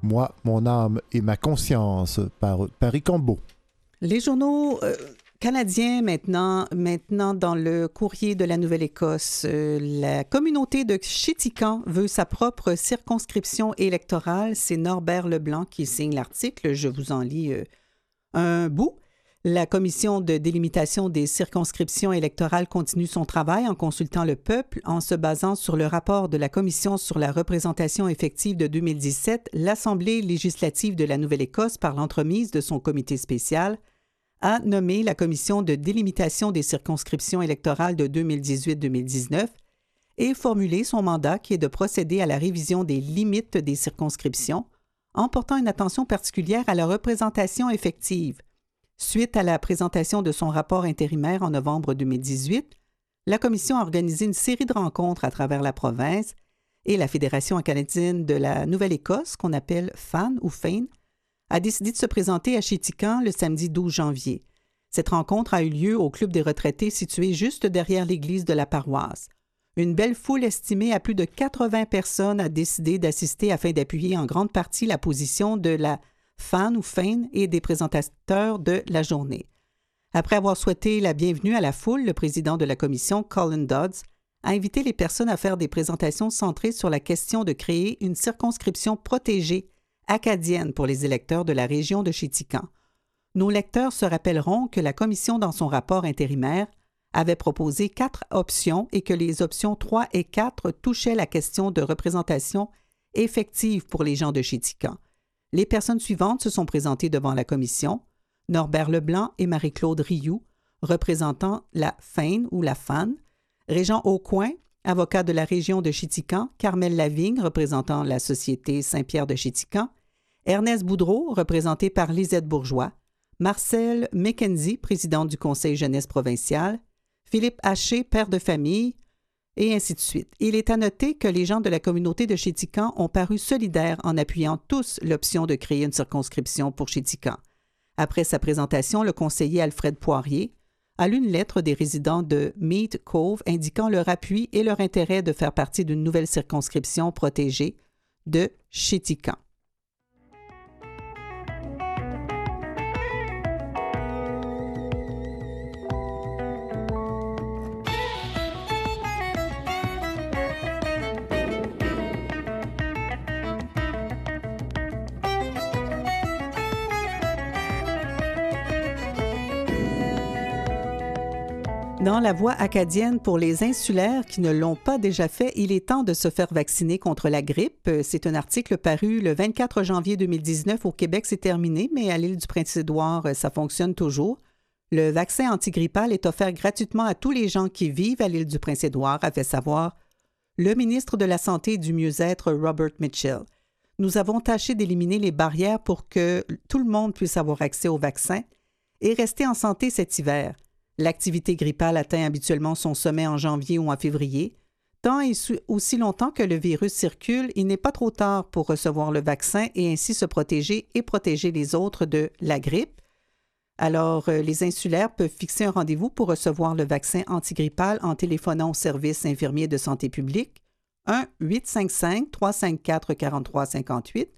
Moi, mon âme et ma conscience par Paris Combo. Les journaux canadiens maintenant dans le courrier de la Nouvelle-Écosse, la communauté de Chéticamp veut sa propre circonscription électorale. C'est Norbert Leblanc qui signe l'article. Je vous en lis un bout. La commission de délimitation des circonscriptions électorales continue son travail en consultant le peuple. En se basant sur le rapport de la commission sur la représentation effective de 2017, l'Assemblée législative de la Nouvelle-Écosse, par l'entremise de son comité spécial, a nommé la commission de délimitation des circonscriptions électorales de 2018-2019 et formulé son mandat qui est de procéder à la révision des limites des circonscriptions en portant une attention particulière à la représentation effective. Suite à la présentation de son rapport intérimaire en novembre 2018, la Commission a organisé une série de rencontres à travers la province et la Fédération canadienne de la Nouvelle-Écosse, qu'on appelle FAN ou FAIN, a décidé de se présenter à Chéticamp le samedi 12 janvier. Cette rencontre a eu lieu au Club des retraités situé juste derrière l'église de la paroisse. Une belle foule estimée à plus de 80 personnes a décidé d'assister afin d'appuyer en grande partie la position de la FAN ou FAIN et des présentateurs de la journée. Après avoir souhaité la bienvenue à la foule, le président de la commission, Colin Dodds, a invité les personnes à faire des présentations centrées sur la question de créer une circonscription protégée acadienne pour les électeurs de la région de Chéticamp. Nos lecteurs se rappelleront que la commission, dans son rapport intérimaire, avait proposé 4 options et que les options 3 et 4 touchaient la question de représentation effective pour les gens de Chéticamp. Les personnes suivantes se sont présentées devant la commission: Norbert Leblanc et Marie-Claude Rioux, représentant la FAIN ou la FAN, Régent Aucoin, avocat de la région de Chéticamp, Carmel Lavigne, représentant la Société Saint-Pierre de Chéticamp, Ernest Boudreau, représenté par Lisette Bourgeois, Marcel McKenzie, président du Conseil jeunesse provincial, Philippe Haché, père de famille, et ainsi de suite. Il est à noter que les gens de la communauté de Chéticamp ont paru solidaires en appuyant tous l'option de créer une circonscription pour Chéticamp. Après sa présentation, le conseiller Alfred Poirier a lu une lettre des résidents de Mead Cove indiquant leur appui et leur intérêt de faire partie d'une nouvelle circonscription protégée de Chéticamp. Dans la voie acadienne, pour les insulaires qui ne l'ont pas déjà fait, il est temps de se faire vacciner contre la grippe. C'est un article paru le 24 janvier 2019 au Québec, c'est terminé, mais à l'île du Prince-Édouard, ça fonctionne toujours. Le vaccin antigrippal est offert gratuitement à tous les gens qui vivent à l'île du Prince-Édouard, a fait savoir le ministre de la Santé et du Mieux-être, Robert Mitchell. Nous avons tâché d'éliminer les barrières pour que tout le monde puisse avoir accès au vaccin et rester en santé cet hiver. L'activité grippale atteint habituellement son sommet en janvier ou en février. Tant et aussi longtemps que le virus circule, il n'est pas trop tard pour recevoir le vaccin et ainsi se protéger et protéger les autres de la grippe. Alors, les insulaires peuvent fixer un rendez-vous pour recevoir le vaccin antigrippal en téléphonant au service infirmier de santé publique 1-855-354-4358,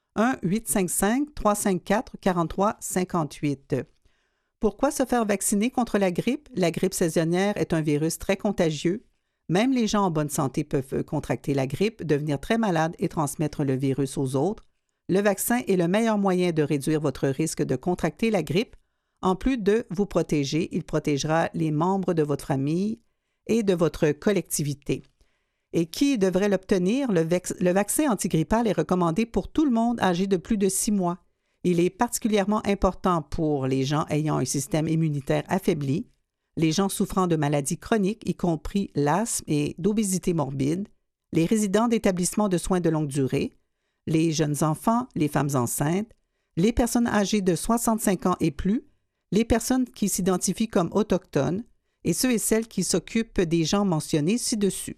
1-855-354-4358. Pourquoi se faire vacciner contre la grippe? La grippe saisonnière est un virus très contagieux. Même les gens en bonne santé peuvent contracter la grippe, devenir très malades et transmettre le virus aux autres. Le vaccin est le meilleur moyen de réduire votre risque de contracter la grippe. En plus de vous protéger, il protégera les membres de votre famille et de votre collectivité. Et qui devrait l'obtenir? Le vaccin antigrippal est recommandé pour tout le monde âgé de plus de 6 mois. Il est particulièrement important pour les gens ayant un système immunitaire affaibli, les gens souffrant de maladies chroniques, y compris l'asthme et d'obésité morbide, les résidents d'établissements de soins de longue durée, les jeunes enfants, les femmes enceintes, les personnes âgées de 65 ans et plus, les personnes qui s'identifient comme autochtones et ceux et celles qui s'occupent des gens mentionnés ci-dessus.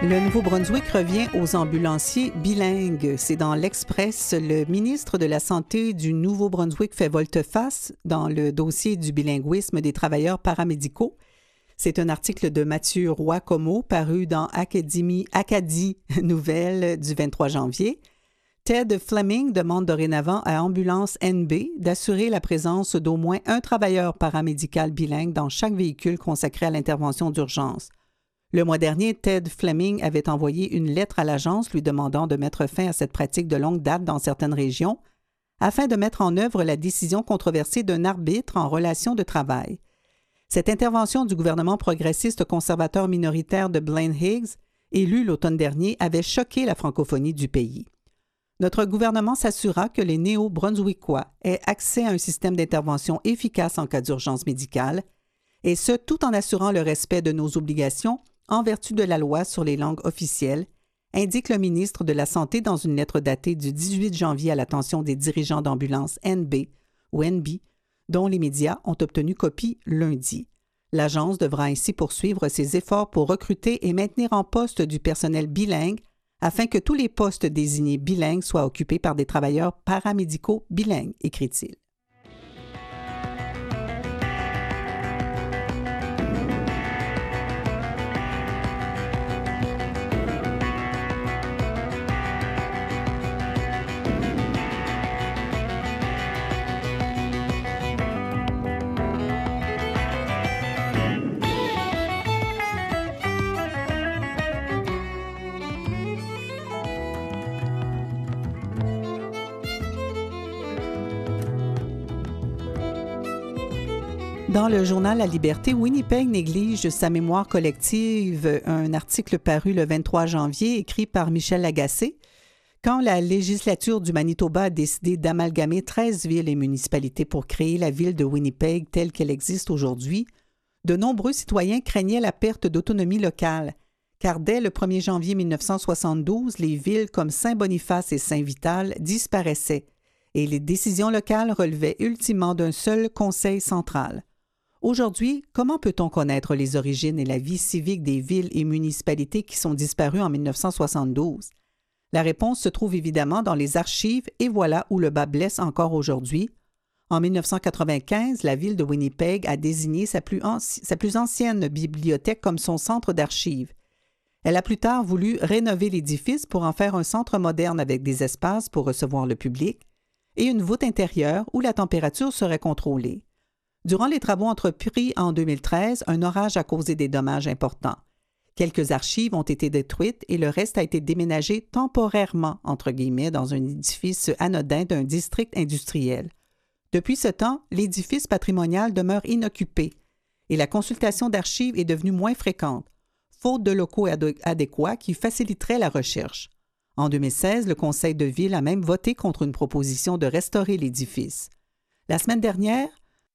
Le Nouveau-Brunswick revient aux ambulanciers bilingues. C'est dans l'Express. Le ministre de la Santé du Nouveau-Brunswick fait volte-face dans le dossier du bilinguisme des travailleurs paramédicaux. C'est un article de Mathieu Roy-Comeau paru dans Acadie Nouvelle du 23 janvier. Ted Fleming demande dorénavant à Ambulance NB d'assurer la présence d'au moins un travailleur paramédical bilingue dans chaque véhicule consacré à l'intervention d'urgence. Le mois dernier, Ted Fleming avait envoyé une lettre à l'agence lui demandant de mettre fin à cette pratique de longue date dans certaines régions afin de mettre en œuvre la décision controversée d'un arbitre en relation de travail. Cette intervention du gouvernement progressiste conservateur minoritaire de Blaine Higgs, élu l'automne dernier, avait choqué la francophonie du pays. Notre gouvernement s'assura que les Néo-Brunswickois aient accès à un système d'intervention efficace en cas d'urgence médicale, et ce, tout en assurant le respect de nos obligations en vertu de la loi sur les langues officielles, indique le ministre de la Santé dans une lettre datée du 18 janvier à l'attention des dirigeants d'ambulance NB ou NB, dont les médias ont obtenu copie lundi. L'agence devra ainsi poursuivre ses efforts pour recruter et maintenir en poste du personnel bilingue afin que tous les postes désignés bilingues soient occupés par des travailleurs paramédicaux bilingues, écrit-il. Dans le journal La Liberté, Winnipeg néglige sa mémoire collective, un article paru le 23 janvier écrit par Michel Lagacé. Quand la législature du Manitoba a décidé d'amalgamer 13 villes et municipalités pour créer la ville de Winnipeg telle qu'elle existe aujourd'hui, de nombreux citoyens craignaient la perte d'autonomie locale, car dès le 1er janvier 1972, les villes comme Saint-Boniface et Saint-Vital disparaissaient et les décisions locales relevaient ultimement d'un seul conseil central. Aujourd'hui, comment peut-on connaître les origines et la vie civique des villes et municipalités qui sont disparues en 1972? La réponse se trouve évidemment dans les archives et voilà où le bât blesse encore aujourd'hui. En 1995, la ville de Winnipeg a désigné sa plus ancienne bibliothèque comme son centre d'archives. Elle a plus tard voulu rénover l'édifice pour en faire un centre moderne avec des espaces pour recevoir le public et une voûte intérieure où la température serait contrôlée. Durant les travaux entrepris en 2013, un orage a causé des dommages importants. Quelques archives ont été détruites et le reste a été déménagé temporairement, entre guillemets, dans un édifice anodin d'un district industriel. Depuis ce temps, l'édifice patrimonial demeure inoccupé et la consultation d'archives est devenue moins fréquente, faute de locaux adéquats qui faciliteraient la recherche. En 2016, le conseil de ville a même voté contre une proposition de restaurer l'édifice. La semaine dernière,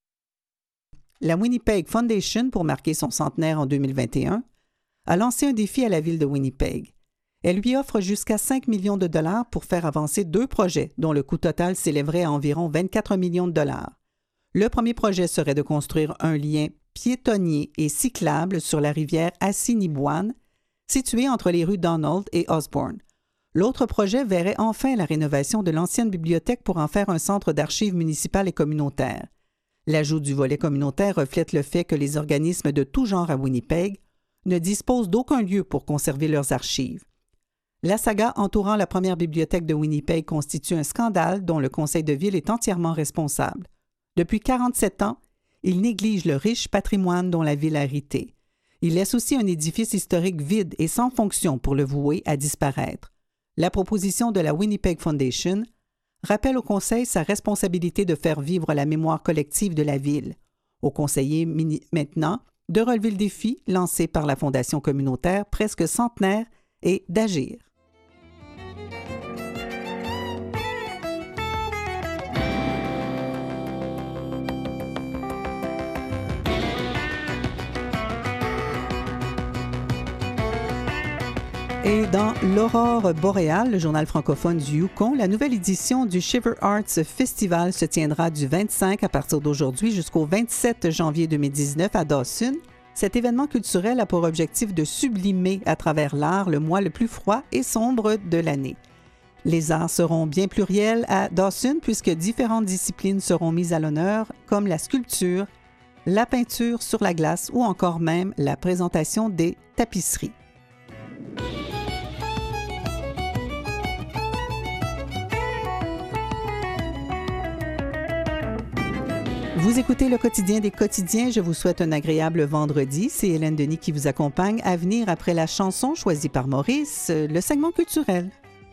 la Winnipeg Foundation, pour marquer son centenaire en 2021, a lancé un défi à la ville de Winnipeg. Elle lui offre jusqu'à 5 millions de dollars pour faire avancer 2 projets dont le coût total s'élèverait à environ 24 millions de dollars. Le premier projet serait de construire un lien piétonnier et cyclable sur la rivière Assiniboine, située entre les rues Donald et Osborne. L'autre projet verrait enfin la rénovation de l'ancienne bibliothèque pour en faire un centre d'archives municipales et communautaires. L'ajout du volet communautaire reflète le fait que les organismes de tout genre à Winnipeg ne disposent d'aucun lieu pour conserver leurs archives. La saga entourant la première bibliothèque de Winnipeg constitue un scandale dont le conseil de ville est entièrement responsable. Depuis 47 ans, il néglige le riche patrimoine dont la ville a hérité. Il laisse aussi un édifice historique vide et sans fonction pour le vouer à disparaître. La proposition de la Winnipeg Foundation rappelle au conseil sa responsabilité de faire vivre la mémoire collective de la ville. Aux conseillers maintenant de relever le défi lancé par la Fondation communautaire presque centenaire et d'agir. Et dans l'Aurore boréale, le journal francophone du Yukon, la nouvelle édition du Shiver Arts Festival se tiendra du 25 à partir d'aujourd'hui jusqu'au 27 janvier 2019 à Dawson. Cet événement culturel a pour objectif de sublimer à travers l'art le mois le plus froid et sombre de l'année. Les arts seront bien pluriels à Dawson puisque différentes disciplines seront mises à l'honneur, comme la sculpture, la peinture sur la glace ou encore même la présentation des tapisseries. Vous écoutez le quotidien des quotidiens. Je vous souhaite un agréable vendredi. C'est Hélène Denis qui vous accompagne. À venir après la chanson choisie par Maurice, le segment culturel.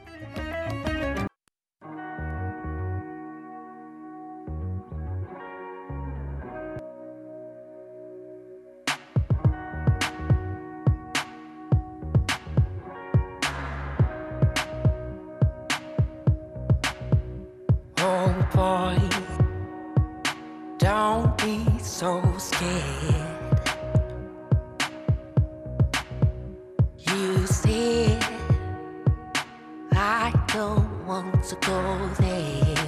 Oh boy, don't be so scared. You said I don't want to go there.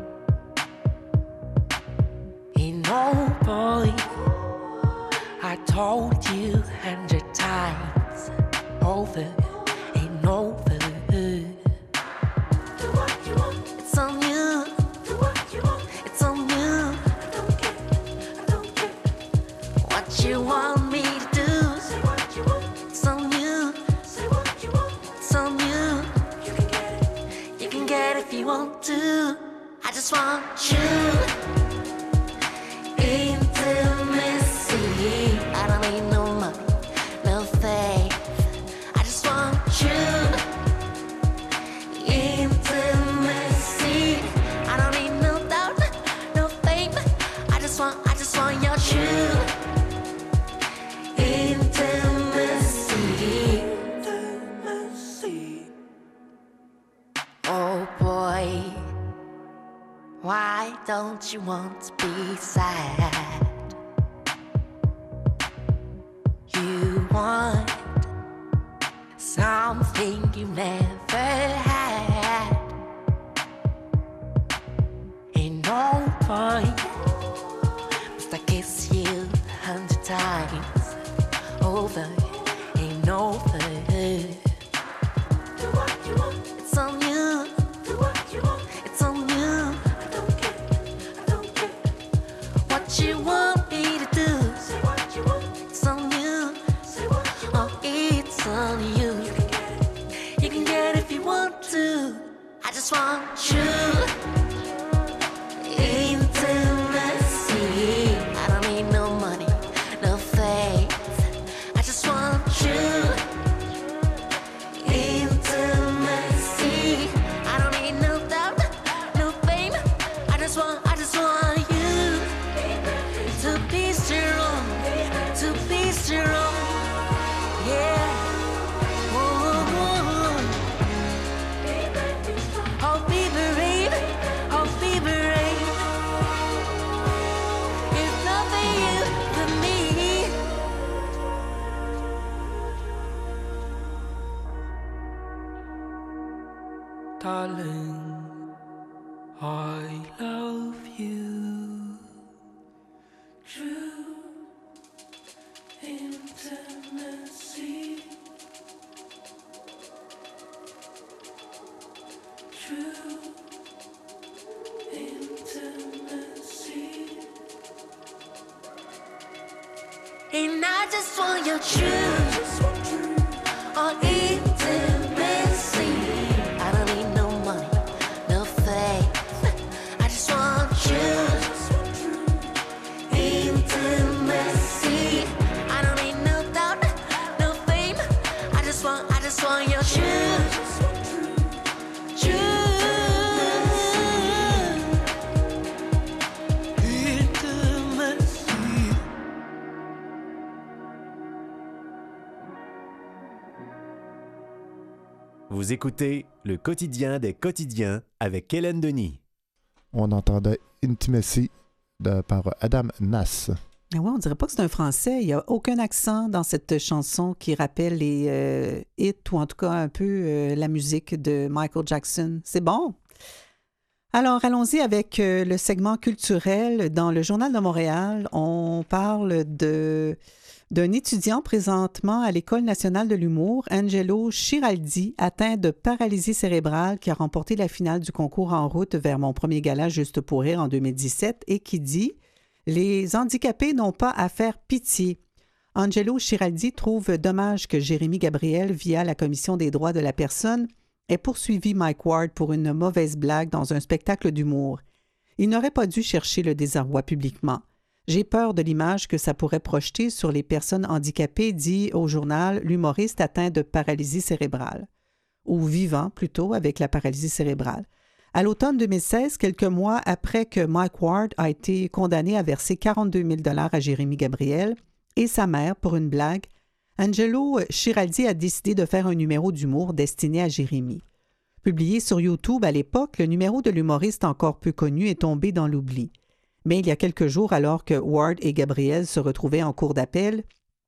And oh boy, I told you 100 times over and over. It's on you. It's on you. What you want me to do? It's on you. It's on you. You can get it if you want to. I just want you. Intimacy. I don't need no money, no faith. I just want you. Intimacy. I don't need no doubt, no fame. I just want your true intimacy. Oh boy, why don't you want to be sad? You want something you never had. Ain't no point, must I kiss you 100 times over and over. Do what you want. It's on you. Do what you want. It's on you. I don't care. I don't care. What you want me to do? Say what you want. It's on you. Say what you want. Oh, it's on you. You can get it if you want to. I just want you. Intimacy. I don't need no money, no faith. I just want you. Intimacy. I don't need no doubt, no fame. I just want you to be strong, to be strong. Yeah. Oh, be brave, oh, be brave. It's not for you, for me. Darling, I love you. True intimacy. True intimacy. And I just want your truth. Oh, intimacy. I don't need no money, no faith. I just want you. Intimacy. I don't need no doubt, no fame. I just want your truth. Vous écoutez Le quotidien des quotidiens avec Hélène Denis. On entendait Intimacy par Adam Nass. Ah ouais, on dirait pas que c'est un français. Il n'y a aucun accent dans cette chanson qui rappelle les hits ou en tout cas un peu la musique de Michael Jackson. C'est bon. Alors, allons-y avec le segment culturel. Dans le Journal de Montréal, on parle d'un étudiant présentement à l'École nationale de l'humour, Angelo Chiraldi, atteint de paralysie cérébrale, qui a remporté la finale du concours En route vers mon premier gala Juste pour rire en 2017 et qui dit « Les handicapés n'ont pas à faire pitié ». Angelo Chiraldi trouve dommage que Jérémy Gabriel, via la Commission des droits de la personne, ait poursuivi Mike Ward pour une mauvaise blague dans un spectacle d'humour. Il n'aurait pas dû chercher le désarroi publiquement. J'ai peur de l'image que ça pourrait projeter sur les personnes handicapées, dit au journal l'humoriste atteint de paralysie cérébrale, ou vivant plutôt avec la paralysie cérébrale. À l'automne 2016, quelques mois après que Mike Ward a été condamné à verser 42 000 $ à Jérémy Gabriel et sa mère pour une blague, Angelo Chiraldi a décidé de faire un numéro d'humour destiné à Jérémy. Publié sur YouTube à l'époque, le numéro de l'humoriste encore peu connu est tombé dans l'oubli. Mais il y a quelques jours, alors que Ward et Gabriel se retrouvaient en cour d'appel,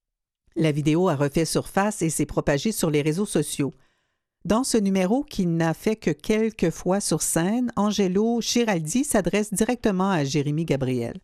la vidéo a refait surface et s'est propagée sur les réseaux sociaux. Dans ce numéro, qui n'a fait que quelques fois sur scène, Angelo Chiraldi s'adresse directement à Jérémy Gabriel.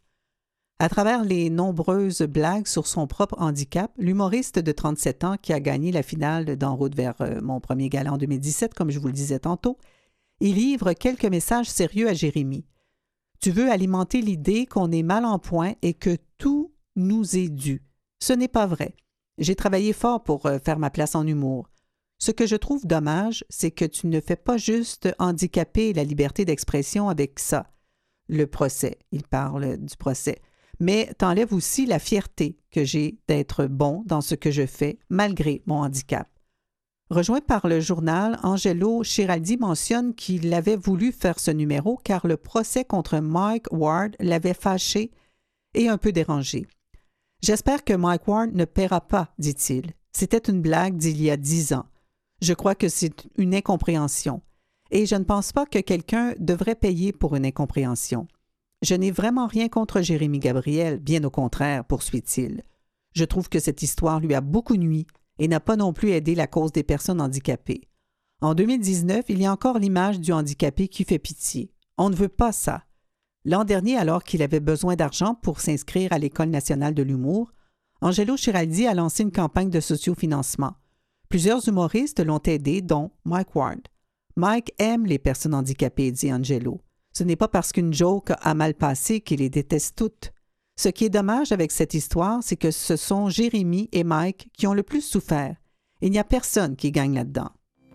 À travers les nombreuses blagues sur son propre handicap, l'humoriste de 37 ans qui a gagné la finale d'En route vers mon premier gala en 2017, comme je vous le disais tantôt, il livre quelques messages sérieux à Jérémy. Tu veux alimenter l'idée qu'on est mal en point et que tout nous est dû. Ce n'est pas vrai. J'ai travaillé fort pour faire ma place en humour. Ce que je trouve dommage, c'est que tu ne fais pas juste handicaper la liberté d'expression avec ça. Le procès, il parle du procès. Mais t'enlèves aussi la fierté que j'ai d'être bon dans ce que je fais, malgré mon handicap. Rejoint par le journal, Angelo Chiraldi mentionne qu'il avait voulu faire ce numéro car le procès contre Mike Ward l'avait fâché et un peu dérangé. « J'espère que Mike Ward ne paiera pas, dit-il. C'était une blague d'il y a 10 ans. Je crois que c'est une incompréhension. Et je ne pense pas que quelqu'un devrait payer pour une incompréhension. Je n'ai vraiment rien contre Jérémy Gabriel, bien au contraire, poursuit-il. Je trouve que cette histoire lui a beaucoup nui et n'a pas non plus aidé la cause des personnes handicapées. En 2019, il y a encore l'image du handicapé qui fait pitié. On ne veut pas ça. L'an dernier, alors qu'il avait besoin d'argent pour s'inscrire à l'École nationale de l'humour, Angelo Chiraldi a lancé une campagne de sociofinancement. Plusieurs humoristes l'ont aidé, dont Mike Ward. Mike aime les personnes handicapées, dit Angelo. Ce n'est pas parce qu'une joke a mal passé qu'il les déteste toutes. Ce qui est dommage avec cette histoire, c'est que ce sont Jérémy et Mike qui ont le plus souffert. Il n'y a personne qui gagne là-dedans.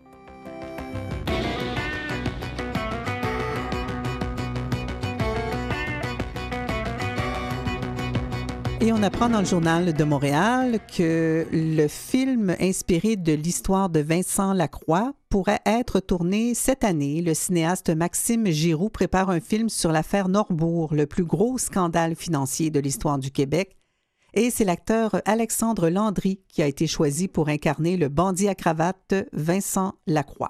Et on apprend dans le Journal de Montréal que le film inspiré de l'histoire de Vincent Lacroix pourrait être tourné cette année. Le cinéaste Maxime Giroux prépare un film sur l'affaire Norbourg, le plus gros scandale financier de l'histoire du Québec. Et c'est l'acteur Alexandre Landry qui a été choisi pour incarner le bandit à cravate Vincent Lacroix.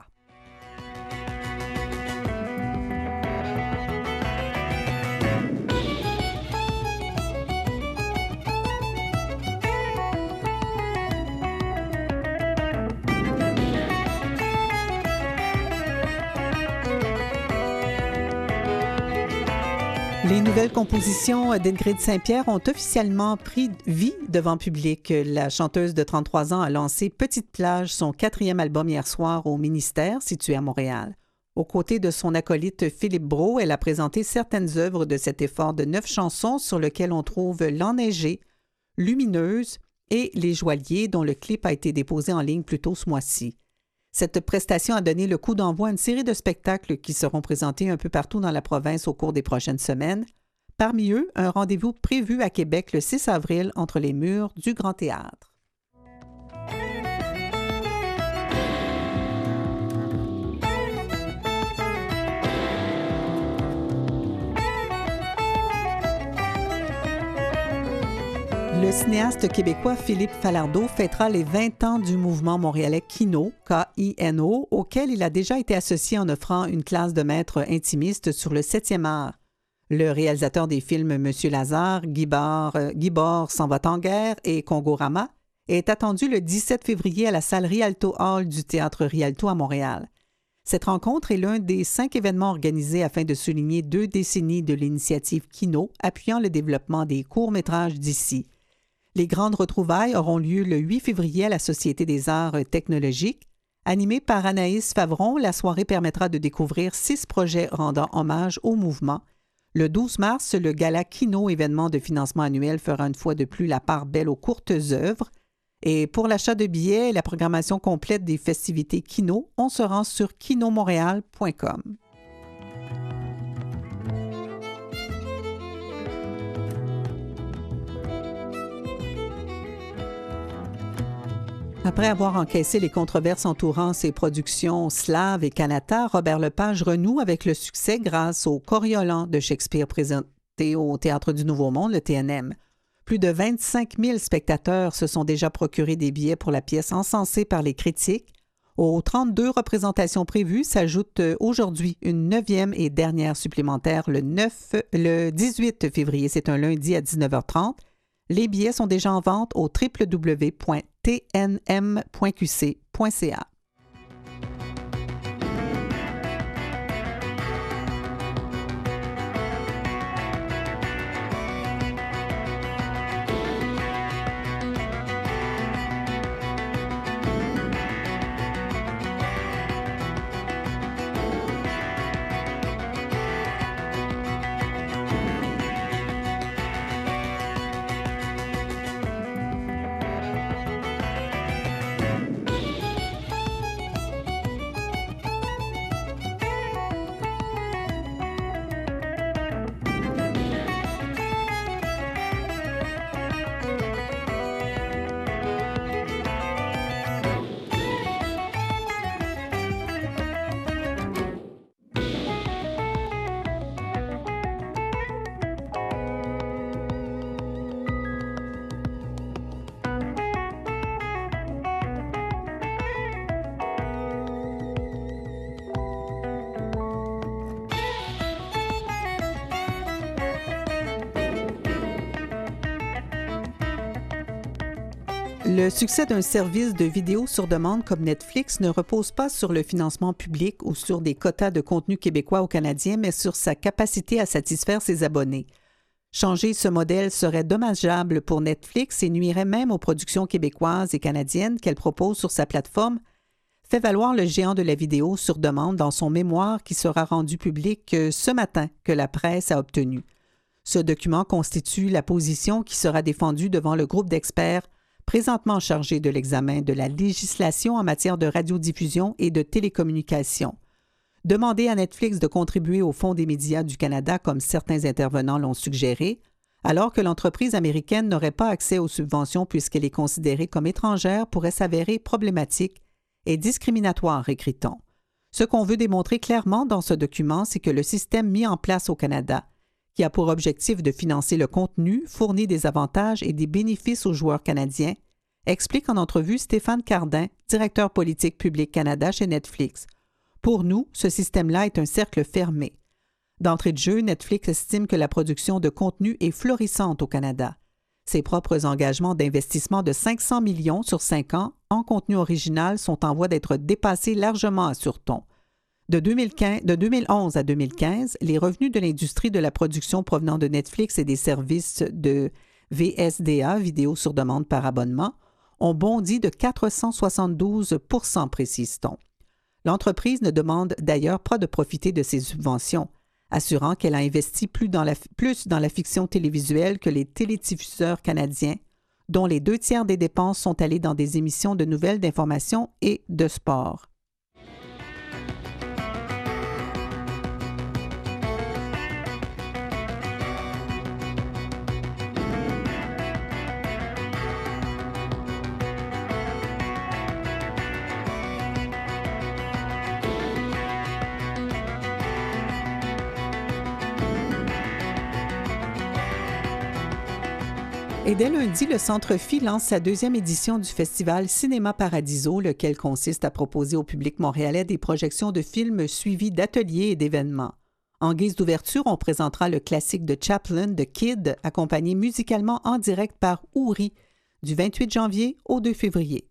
Les nouvelles compositions d'Ingrid Saint-Pierre ont officiellement pris vie devant public. La chanteuse de 33 ans a lancé Petite Plage, son 4e album hier soir au Ministère, situé à Montréal. Aux côtés de son acolyte Philippe Brault, elle a présenté certaines œuvres de cet effort de 9 chansons sur lesquelles on trouve L'Enneigé, Lumineuse et Les Joailliers, dont le clip a été déposé en ligne plus tôt ce mois-ci. Cette prestation a donné le coup d'envoi à une série de spectacles qui seront présentés un peu partout dans la province au cours des prochaines semaines. Parmi eux, un rendez-vous prévu à Québec le 6 avril entre les murs du Grand Théâtre. Le cinéaste québécois Philippe Falardeau fêtera les 20 ans du mouvement montréalais Kino, K-I-N-O, auquel il a déjà été associé en offrant une classe de maître intimiste sur le 7e art. Le réalisateur des films Monsieur Lazare, Guibord s'en va en guerre et Congo-Rama est attendu le 17 février à la salle Rialto Hall du Théâtre Rialto à Montréal. Cette rencontre est l'un des 5 événements organisés afin de souligner 2 décennies de l'initiative Kino appuyant le développement des courts-métrages d'ici. Les grandes retrouvailles auront lieu le 8 février à la Société des arts technologiques. Animée par Anaïs Favron, la soirée permettra de découvrir 6 projets rendant hommage au mouvement. Le 12 mars, le Gala Kino, événement de financement annuel, fera une fois de plus la part belle aux courtes œuvres. Et pour l'achat de billets et la programmation complète des festivités Kino, on se rend sur kinomontréal.com. Après avoir encaissé les controverses entourant ses productions slaves et Kanata, Robert Lepage renoue avec le succès grâce au Coriolan de Shakespeare présenté au Théâtre du Nouveau Monde, le TNM. Plus de 25 000 spectateurs se sont déjà procurés des billets pour la pièce encensée par les critiques. Aux 32 représentations prévues s'ajoute aujourd'hui une 9e et dernière supplémentaire le 18 février. C'est un lundi à 19h30. Les billets sont déjà en vente au www.tnm.qc.ca. Le succès d'un service de vidéo sur demande comme Netflix ne repose pas sur le financement public ou sur des quotas de contenu québécois ou canadien, mais sur sa capacité à satisfaire ses abonnés. Changer ce modèle serait dommageable pour Netflix et nuirait même aux productions québécoises et canadiennes qu'elle propose sur sa plateforme, fait valoir le géant de la vidéo sur demande dans son mémoire qui sera rendu public ce matin que la presse a obtenu. Ce document constitue la position qui sera défendue devant le groupe d'experts présentement chargé de l'examen de la législation en matière de radiodiffusion et de télécommunications. Demander à Netflix de contribuer au Fonds des médias du Canada, comme certains intervenants l'ont suggéré, alors que l'entreprise américaine n'aurait pas accès aux subventions puisqu'elle est considérée comme étrangère, pourrait s'avérer problématique et discriminatoire, écrit-on. Ce qu'on veut démontrer clairement dans ce document, c'est que le système mis en place au Canada, qui a pour objectif de financer le contenu, fournit des avantages et des bénéfices aux joueurs canadiens, explique en entrevue Stéphane Cardin, directeur politique public Canada chez Netflix. Pour nous, ce système-là est un cercle fermé. D'entrée de jeu, Netflix estime que la production de contenu est florissante au Canada. Ses propres engagements d'investissement de 500 millions sur 5 ans en contenu original sont en voie d'être dépassés largement, assure-t-on. De 2011 à 2015, les revenus de l'industrie de la production provenant de Netflix et des services de VSDA, vidéo sur demande par abonnement, ont bondi de 472 %, précise-t-on. L'entreprise ne demande d'ailleurs pas de profiter de ces subventions, assurant qu'elle a investi plus dans la fiction télévisuelle que les télédiffuseurs canadiens, dont les 2/3 des dépenses sont allées dans des émissions de nouvelles, d'information et de sport. Et dès lundi, le Centre Phi lance sa 2e édition du festival Cinéma Paradiso, lequel consiste à proposer au public montréalais des projections de films suivies d'ateliers et d'événements. En guise d'ouverture, on présentera le classique de Chaplin, The Kid, accompagné musicalement en direct par Ouri, du 28 janvier au 2 février.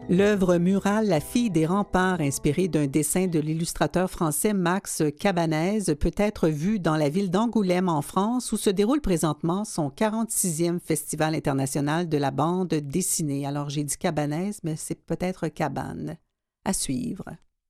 L'œuvre murale La fille des remparts, inspirée d'un dessin de l'illustrateur français Max Cabanèse, peut être vue dans la ville d'Angoulême en France, où se déroule présentement son 46e Festival international de la bande dessinée. Alors j'ai dit Cabanèse, mais c'est peut-être Cabane. À suivre.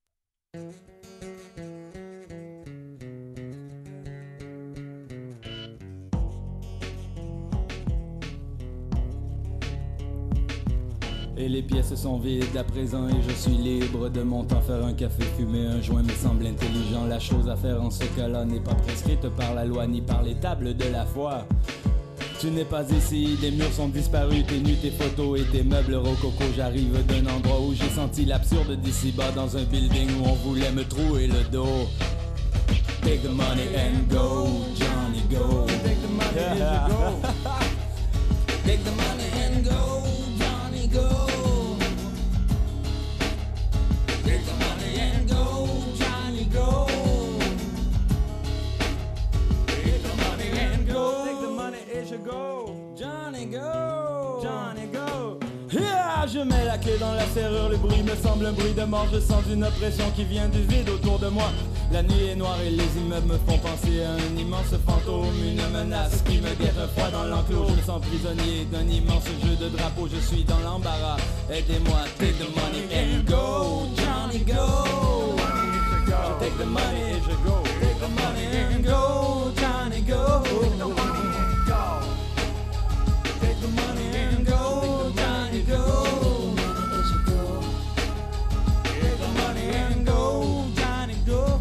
Et les pièces sont vides à présent et je suis libre de mon temps. Faire un café, fumer un joint me semble intelligent. La chose à faire en ce cas-là n'est pas prescrite par la loi ni par les tables de la foi. Tu n'es pas ici, des murs sont disparus, tes nus, tes photos et tes meubles rococo. J'arrive d'un endroit où j'ai senti l'absurde d'ici-bas, dans un building où on voulait me trouer le dos. Take the money and go, Johnny go. Take the money and go. Take the money and go, Johnny go. Take the money and go, Johnny go. Take the money and go. Take the money et je go, Johnny go. Johnny go. Yeah, je mets la clé dans la serrure, le bruit me semble un bruit de mort. Je sens une oppression qui vient du vide autour de moi. La nuit est noire et les immeubles me font penser à un immense fantôme, une menace qui me guette un froid dans l'enclos. Je me sens prisonnier d'un immense jeu de drapeau, je suis dans l'embarras. Aidez-moi, take the money and go, Johnny go. Je take the money et je go. Take the money and go, Johnny go. Take the money and go, Johnny go. Take the money and go, Johnny go.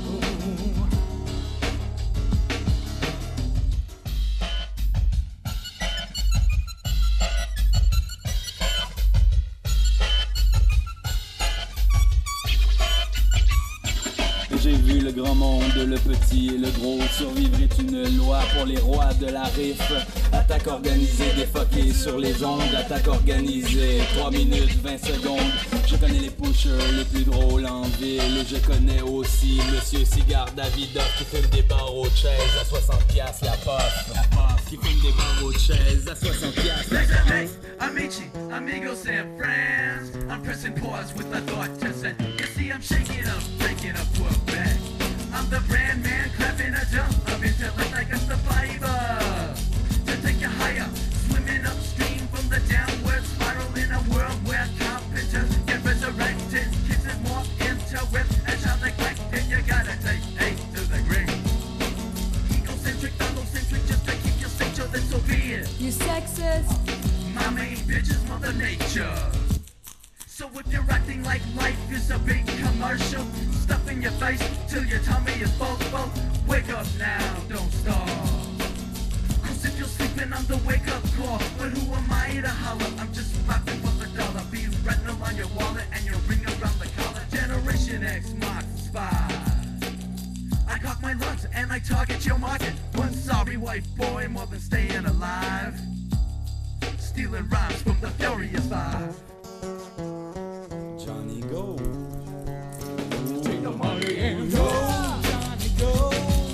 J'ai vu le grand monde, le petit et le gros. Survivre est une loi pour les rois de la riff. Attaque organisée, défoquée sur les ondes. Attaque organisée, 3 minutes, 20 secondes. Je connais les pushers les plus drôles en ville. Et je connais aussi Monsieur Cigare Davidoff qui fume des barreaux de chaises à 60$ la puff. Qui fume des barreaux de chaises à 60$ la puff. Amici, amigos and friends. I'm pressing pause with a thought to send. You see, I'm shaking up, breaking up for a bet. I'm the brand man, clapping a jump of intellect like a survivor. To take you higher, swimming upstream from the downward spiral in a world where carpenters get resurrected. Kisses morph into whips and shall neglected. You gotta take A to the grave. Egocentric, phallocentric, just to keep you safe, so then so be it. You sexist. My main bitch is Mother Nature. So if you're acting like life is a big commercial, stuff in your face till your tummy is full, wake up now, don't stop. Cause if you're sleeping, I'm the wake up call. But who am I to holler? I'm just rapping for the dollar. Be retinal on your wallet and your ring around the collar. Generation X marks the spot. I cock my lungs and I target your market. One sorry white boy more than staying alive. Stealing rhymes from the Furious Five. Johnny go. Take the money and go. Johnny go.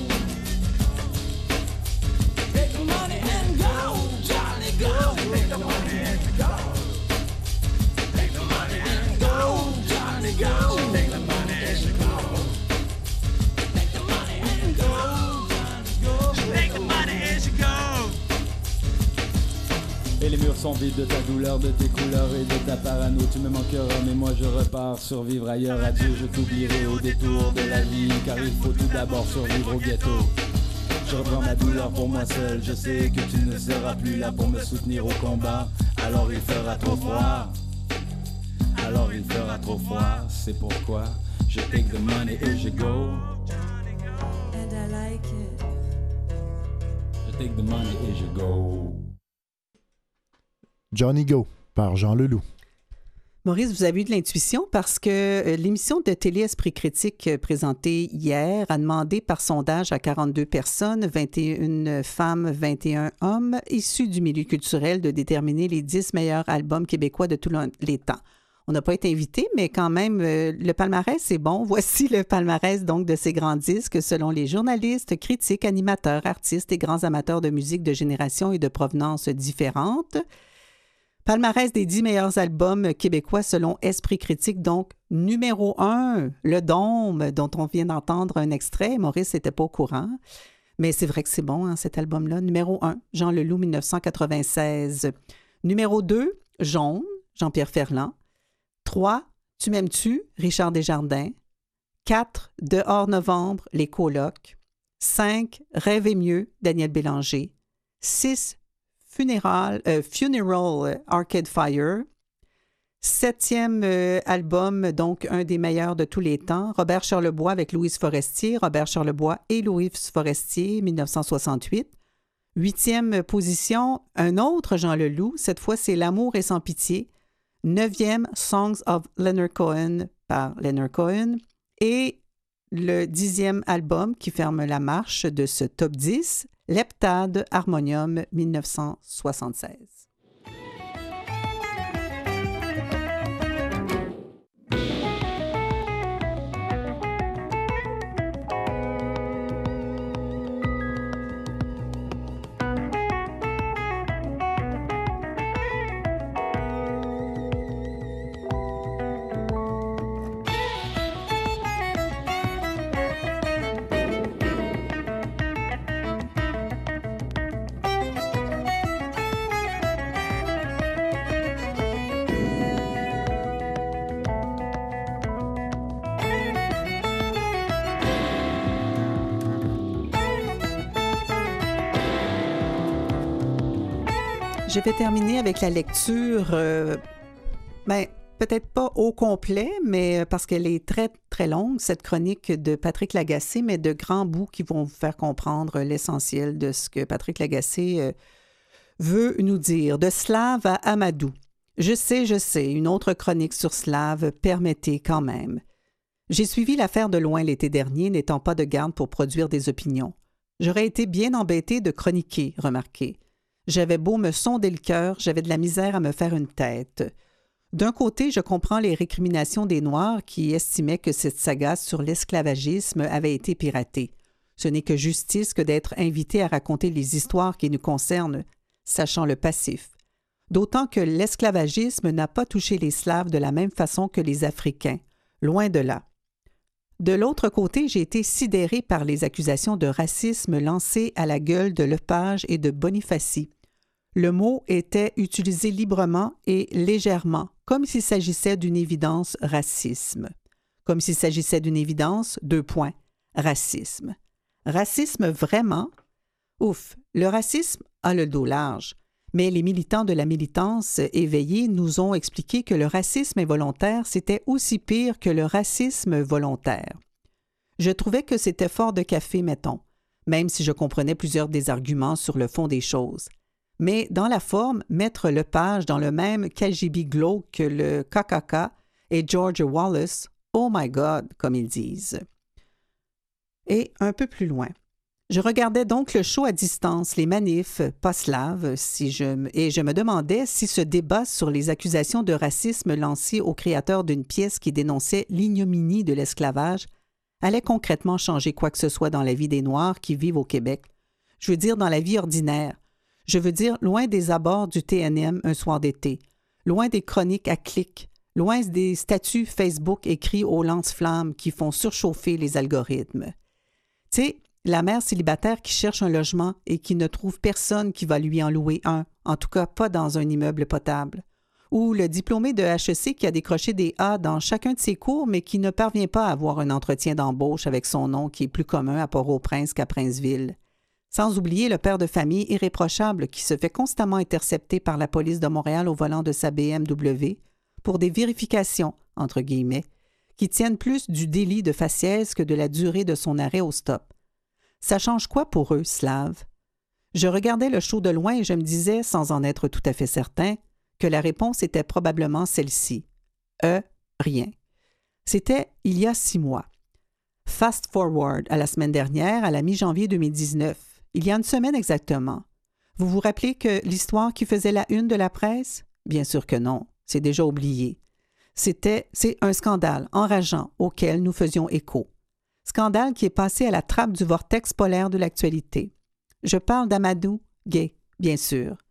Take the money and go. Johnny go. Take the money and go. Take the money and go. Johnny go. Take the money and go. Take the money and go. Johnny go. Take the money and go. Et les murs sont vides de ta douleur, de tes couleurs et de ta parano. Tu me manqueras mais moi je repars, survivre ailleurs. Adieu, je t'oublierai au détour de la vie. Car il faut tout d'abord survivre au ghetto. Je reprends ma douleur pour moi seul. Je sais que tu ne seras plus là pour me soutenir au combat. Alors il fera trop froid. Alors il fera trop froid. C'est pourquoi je take the money et je go. And I like it. Je take the money et je go. Johnny Go par Jean Leloup. Maurice, vous avez eu de l'intuition parce que l'émission de télé Esprit critique présentée hier a demandé par sondage à 42 personnes, 21 femmes, 21 hommes, issus du milieu culturel, de déterminer les 10 meilleurs albums québécois de tous les temps. On n'a pas été invités, mais quand même, le palmarès est bon. Voici le palmarès donc de ces grands disques selon les journalistes, critiques, animateurs, artistes et grands amateurs de musique de génération et de provenance différentes. Palmarès des 10 meilleurs albums québécois selon Esprit Critique. Donc, numéro 1, Le Dôme, dont on vient d'entendre un extrait. Maurice n'était pas au courant. Mais c'est vrai que c'est bon, hein, cet album-là. Numéro 1, Jean Leloup, 1996. Numéro 2, Jaune, Jean-Pierre Ferland. 3, Tu m'aimes-tu, Richard Desjardins. 4, Dehors novembre, Les Colocs. 5, Rêver mieux, Daniel Bélanger. 6, Funeral, Arcade Fire. 7e album, donc un des meilleurs de tous les temps, Robert Charlebois avec Louise Forestier, Robert Charlebois et Louise Forestier, 1968. 8e position, un autre Jean Leloup, cette fois c'est L'amour est sans pitié. 9e, Songs of Leonard Cohen par Leonard Cohen. Et le 10e album qui ferme la marche de ce top 10, Leptade Harmonium, 1976. Je vais terminer avec la lecture, peut-être pas au complet, mais parce qu'elle est très, très longue, cette chronique de Patrick Lagacé, mais de grands bouts qui vont vous faire comprendre l'essentiel de ce que Patrick Lagacé veut nous dire. De Slave à Amadou. Je sais, une autre chronique sur Slave, permettez quand même. J'ai suivi l'affaire de loin l'été dernier, n'étant pas de garde pour produire des opinions. J'aurais été bien embêtée de chroniquer, remarquez. J'avais beau me sonder le cœur, j'avais de la misère à me faire une tête. D'un côté, je comprends les récriminations des Noirs qui estimaient que cette saga sur l'esclavagisme avait été piratée. Ce n'est que justice que d'être invité à raconter les histoires qui nous concernent, sachant le passif. D'autant que l'esclavagisme n'a pas touché les Slaves de la même façon que les Africains, loin de là. De l'autre côté, j'ai été sidéré par les accusations de racisme lancées à la gueule de Lepage et de Bonifaci. Le mot était utilisé librement et légèrement, comme s'il s'agissait d'une évidence racisme. Comme s'il s'agissait d'une évidence, racisme. Racisme vraiment? Ouf, le racisme a le dos large. Mais les militants de la militance éveillée nous ont expliqué que le racisme involontaire, c'était aussi pire que le racisme volontaire. Je trouvais que c'était fort de café, mettons, même si je comprenais plusieurs des arguments sur le fond des choses. Mais dans la forme, mettre Lepage dans le même cagibi glauque que le KKK et George Wallace, oh my God, comme ils disent. Et un peu plus loin. Je regardais donc le show à distance, les manifs, pas slaves, et je me demandais si ce débat sur les accusations de racisme lancées au créateur d'une pièce qui dénonçait l'ignominie de l'esclavage allait concrètement changer quoi que ce soit dans la vie des Noirs qui vivent au Québec. Je veux dire dans la vie ordinaire. Je veux dire loin des abords du TNM un soir d'été, loin des chroniques à clics, loin des statuts Facebook écrits aux lance-flammes qui font surchauffer les algorithmes. Tu sais, la mère célibataire qui cherche un logement et qui ne trouve personne qui va lui en louer un, en tout cas pas dans un immeuble potable. Ou le diplômé de HEC qui a décroché des A dans chacun de ses cours mais qui ne parvient pas à avoir un entretien d'embauche avec son nom qui est plus commun à Port-au-Prince qu'à Princeville. Sans oublier le père de famille irréprochable qui se fait constamment intercepter par la police de Montréal au volant de sa BMW pour des vérifications, entre guillemets, qui tiennent plus du délit de faciès que de la durée de son arrêt au stop. Ça change quoi pour eux, Slaves? Je regardais le show de loin et je me disais, sans en être tout à fait certain, que la réponse était probablement celle-ci. Rien. C'était il y a 6 mois. Fast forward à la semaine dernière, à la mi-janvier 2019. Il y a une semaine exactement. Vous vous rappelez que l'histoire qui faisait la une de la presse? Bien sûr que non, c'est déjà oublié. C'est un scandale enrageant auquel nous faisions écho. Scandale qui est passé à la trappe du vortex polaire de l'actualité. Je parle d'Amadou Gay, bien sûr.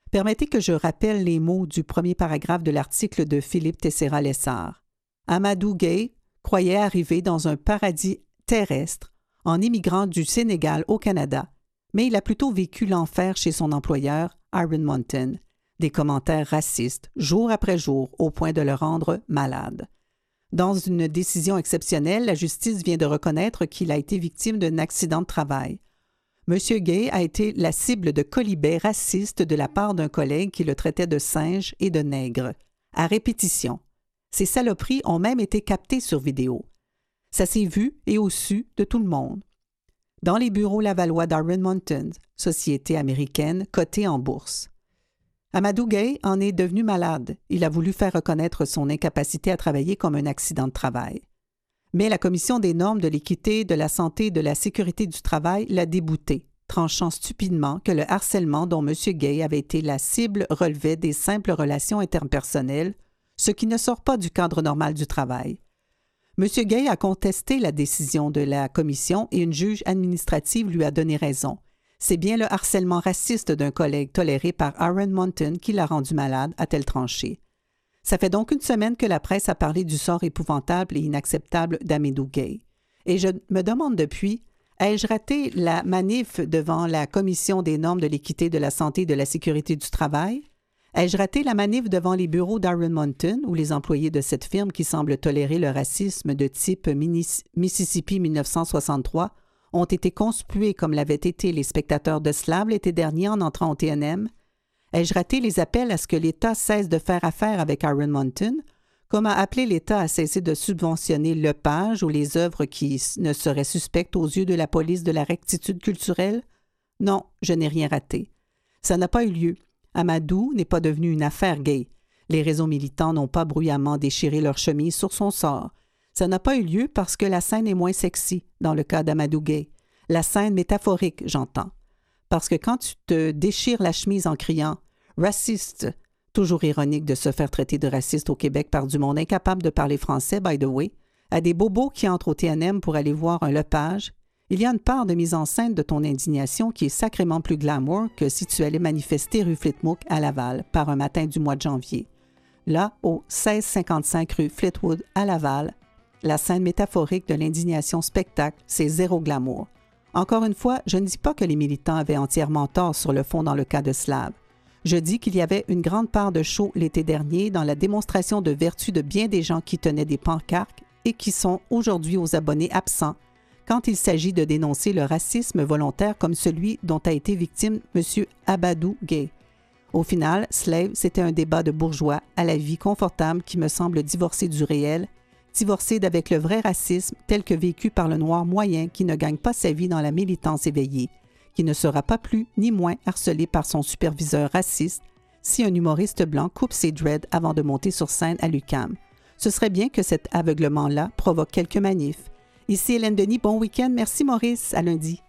Permettez que je rappelle les mots du premier paragraphe de l'article de Philippe Tessera-Lessard. Amadou Gueye croyait arriver dans un paradis terrestre en immigrant du Sénégal au Canada, mais il a plutôt vécu l'enfer chez son employeur, Iron Mountain, des commentaires racistes, jour après jour, au point de le rendre malade. Dans une décision exceptionnelle, la justice vient de reconnaître qu'il a été victime d'un accident de travail. M. Gueye a été la cible de quolibets racistes de la part d'un collègue qui le traitait de singe et de nègre, à répétition. Ces saloperies ont même été captées sur vidéo. Ça s'est vu et au su de tout le monde. Dans les bureaux lavallois d'Iron Mountain, société américaine cotée en bourse. Amadou Gueye en est devenu malade. Il a voulu faire reconnaître son incapacité à travailler comme un accident de travail. Mais la Commission des normes de l'équité, de la santé et de la sécurité du travail l'a débouté, tranchant stupidement que le harcèlement dont M. Gueye avait été la cible relevait des simples relations interpersonnelles, ce qui ne sort pas du cadre normal du travail. M. Gueye a contesté la décision de la Commission et une juge administrative lui a donné raison. C'est bien le harcèlement raciste d'un collègue toléré par Iron Mountain qui l'a rendu malade, a-t-elle tranché. Ça fait donc une semaine que la presse a parlé du sort épouvantable et inacceptable d'Amadou Gueye. Et je me demande depuis, ai-je raté la manif devant la Commission des normes de l'équité, de la santé et de la sécurité du travail? Ai-je raté la manif devant les bureaux d'Iron Mountain où les employés de cette firme qui semblent tolérer le racisme de type Mississippi 1963 ont été conspués comme l'avaient été les spectateurs de Slav l'été dernier en entrant au TNM? Ai-je raté les appels à ce que l'État cesse de faire affaire avec Iron Mountain, comme a appelé l'État à cesser de subventionner Lepage ou les œuvres qui ne seraient suspectes aux yeux de la police de la rectitude culturelle? Non, je n'ai rien raté. Ça n'a pas eu lieu. Amadou n'est pas devenu une affaire Gueye. Les réseaux militants n'ont pas bruyamment déchiré leur chemise sur son sort. Ça n'a pas eu lieu parce que la scène est moins sexy dans le cas d'Amadou Gueye. La scène métaphorique, j'entends. Parce que quand tu te déchires la chemise en criant « raciste », toujours ironique de se faire traiter de raciste au Québec par du monde incapable de parler français, by the way, à des bobos qui entrent au TNM pour aller voir un Lepage, il y a une part de mise en scène de ton indignation qui est sacrément plus glamour que si tu allais manifester rue Flitmook à Laval par un matin du mois de janvier. Là, au 1655 rue Flitwood à Laval, la scène métaphorique de l'indignation spectacle, c'est zéro glamour. Encore une fois, je ne dis pas que les militants avaient entièrement tort sur le fond dans le cas de Slav. Je dis qu'il y avait une grande part de show l'été dernier dans la démonstration de vertu de bien des gens qui tenaient des pancartes et qui sont aujourd'hui aux abonnés absents quand il s'agit de dénoncer le racisme volontaire comme celui dont a été victime M. Amadou Gueye. Au final, Slave, c'était un débat de bourgeois à la vie confortable qui me semble divorcé du réel, divorcé d'avec le vrai racisme tel que vécu par le noir moyen qui ne gagne pas sa vie dans la militance éveillée, qui ne sera pas plus ni moins harcelé par son superviseur raciste si un humoriste blanc coupe ses dreads avant de monter sur scène à l'UQAM. Ce serait bien que cet aveuglement-là provoque quelques manifs. Ici Hélène Denis, bon week-end. Merci Maurice, à lundi.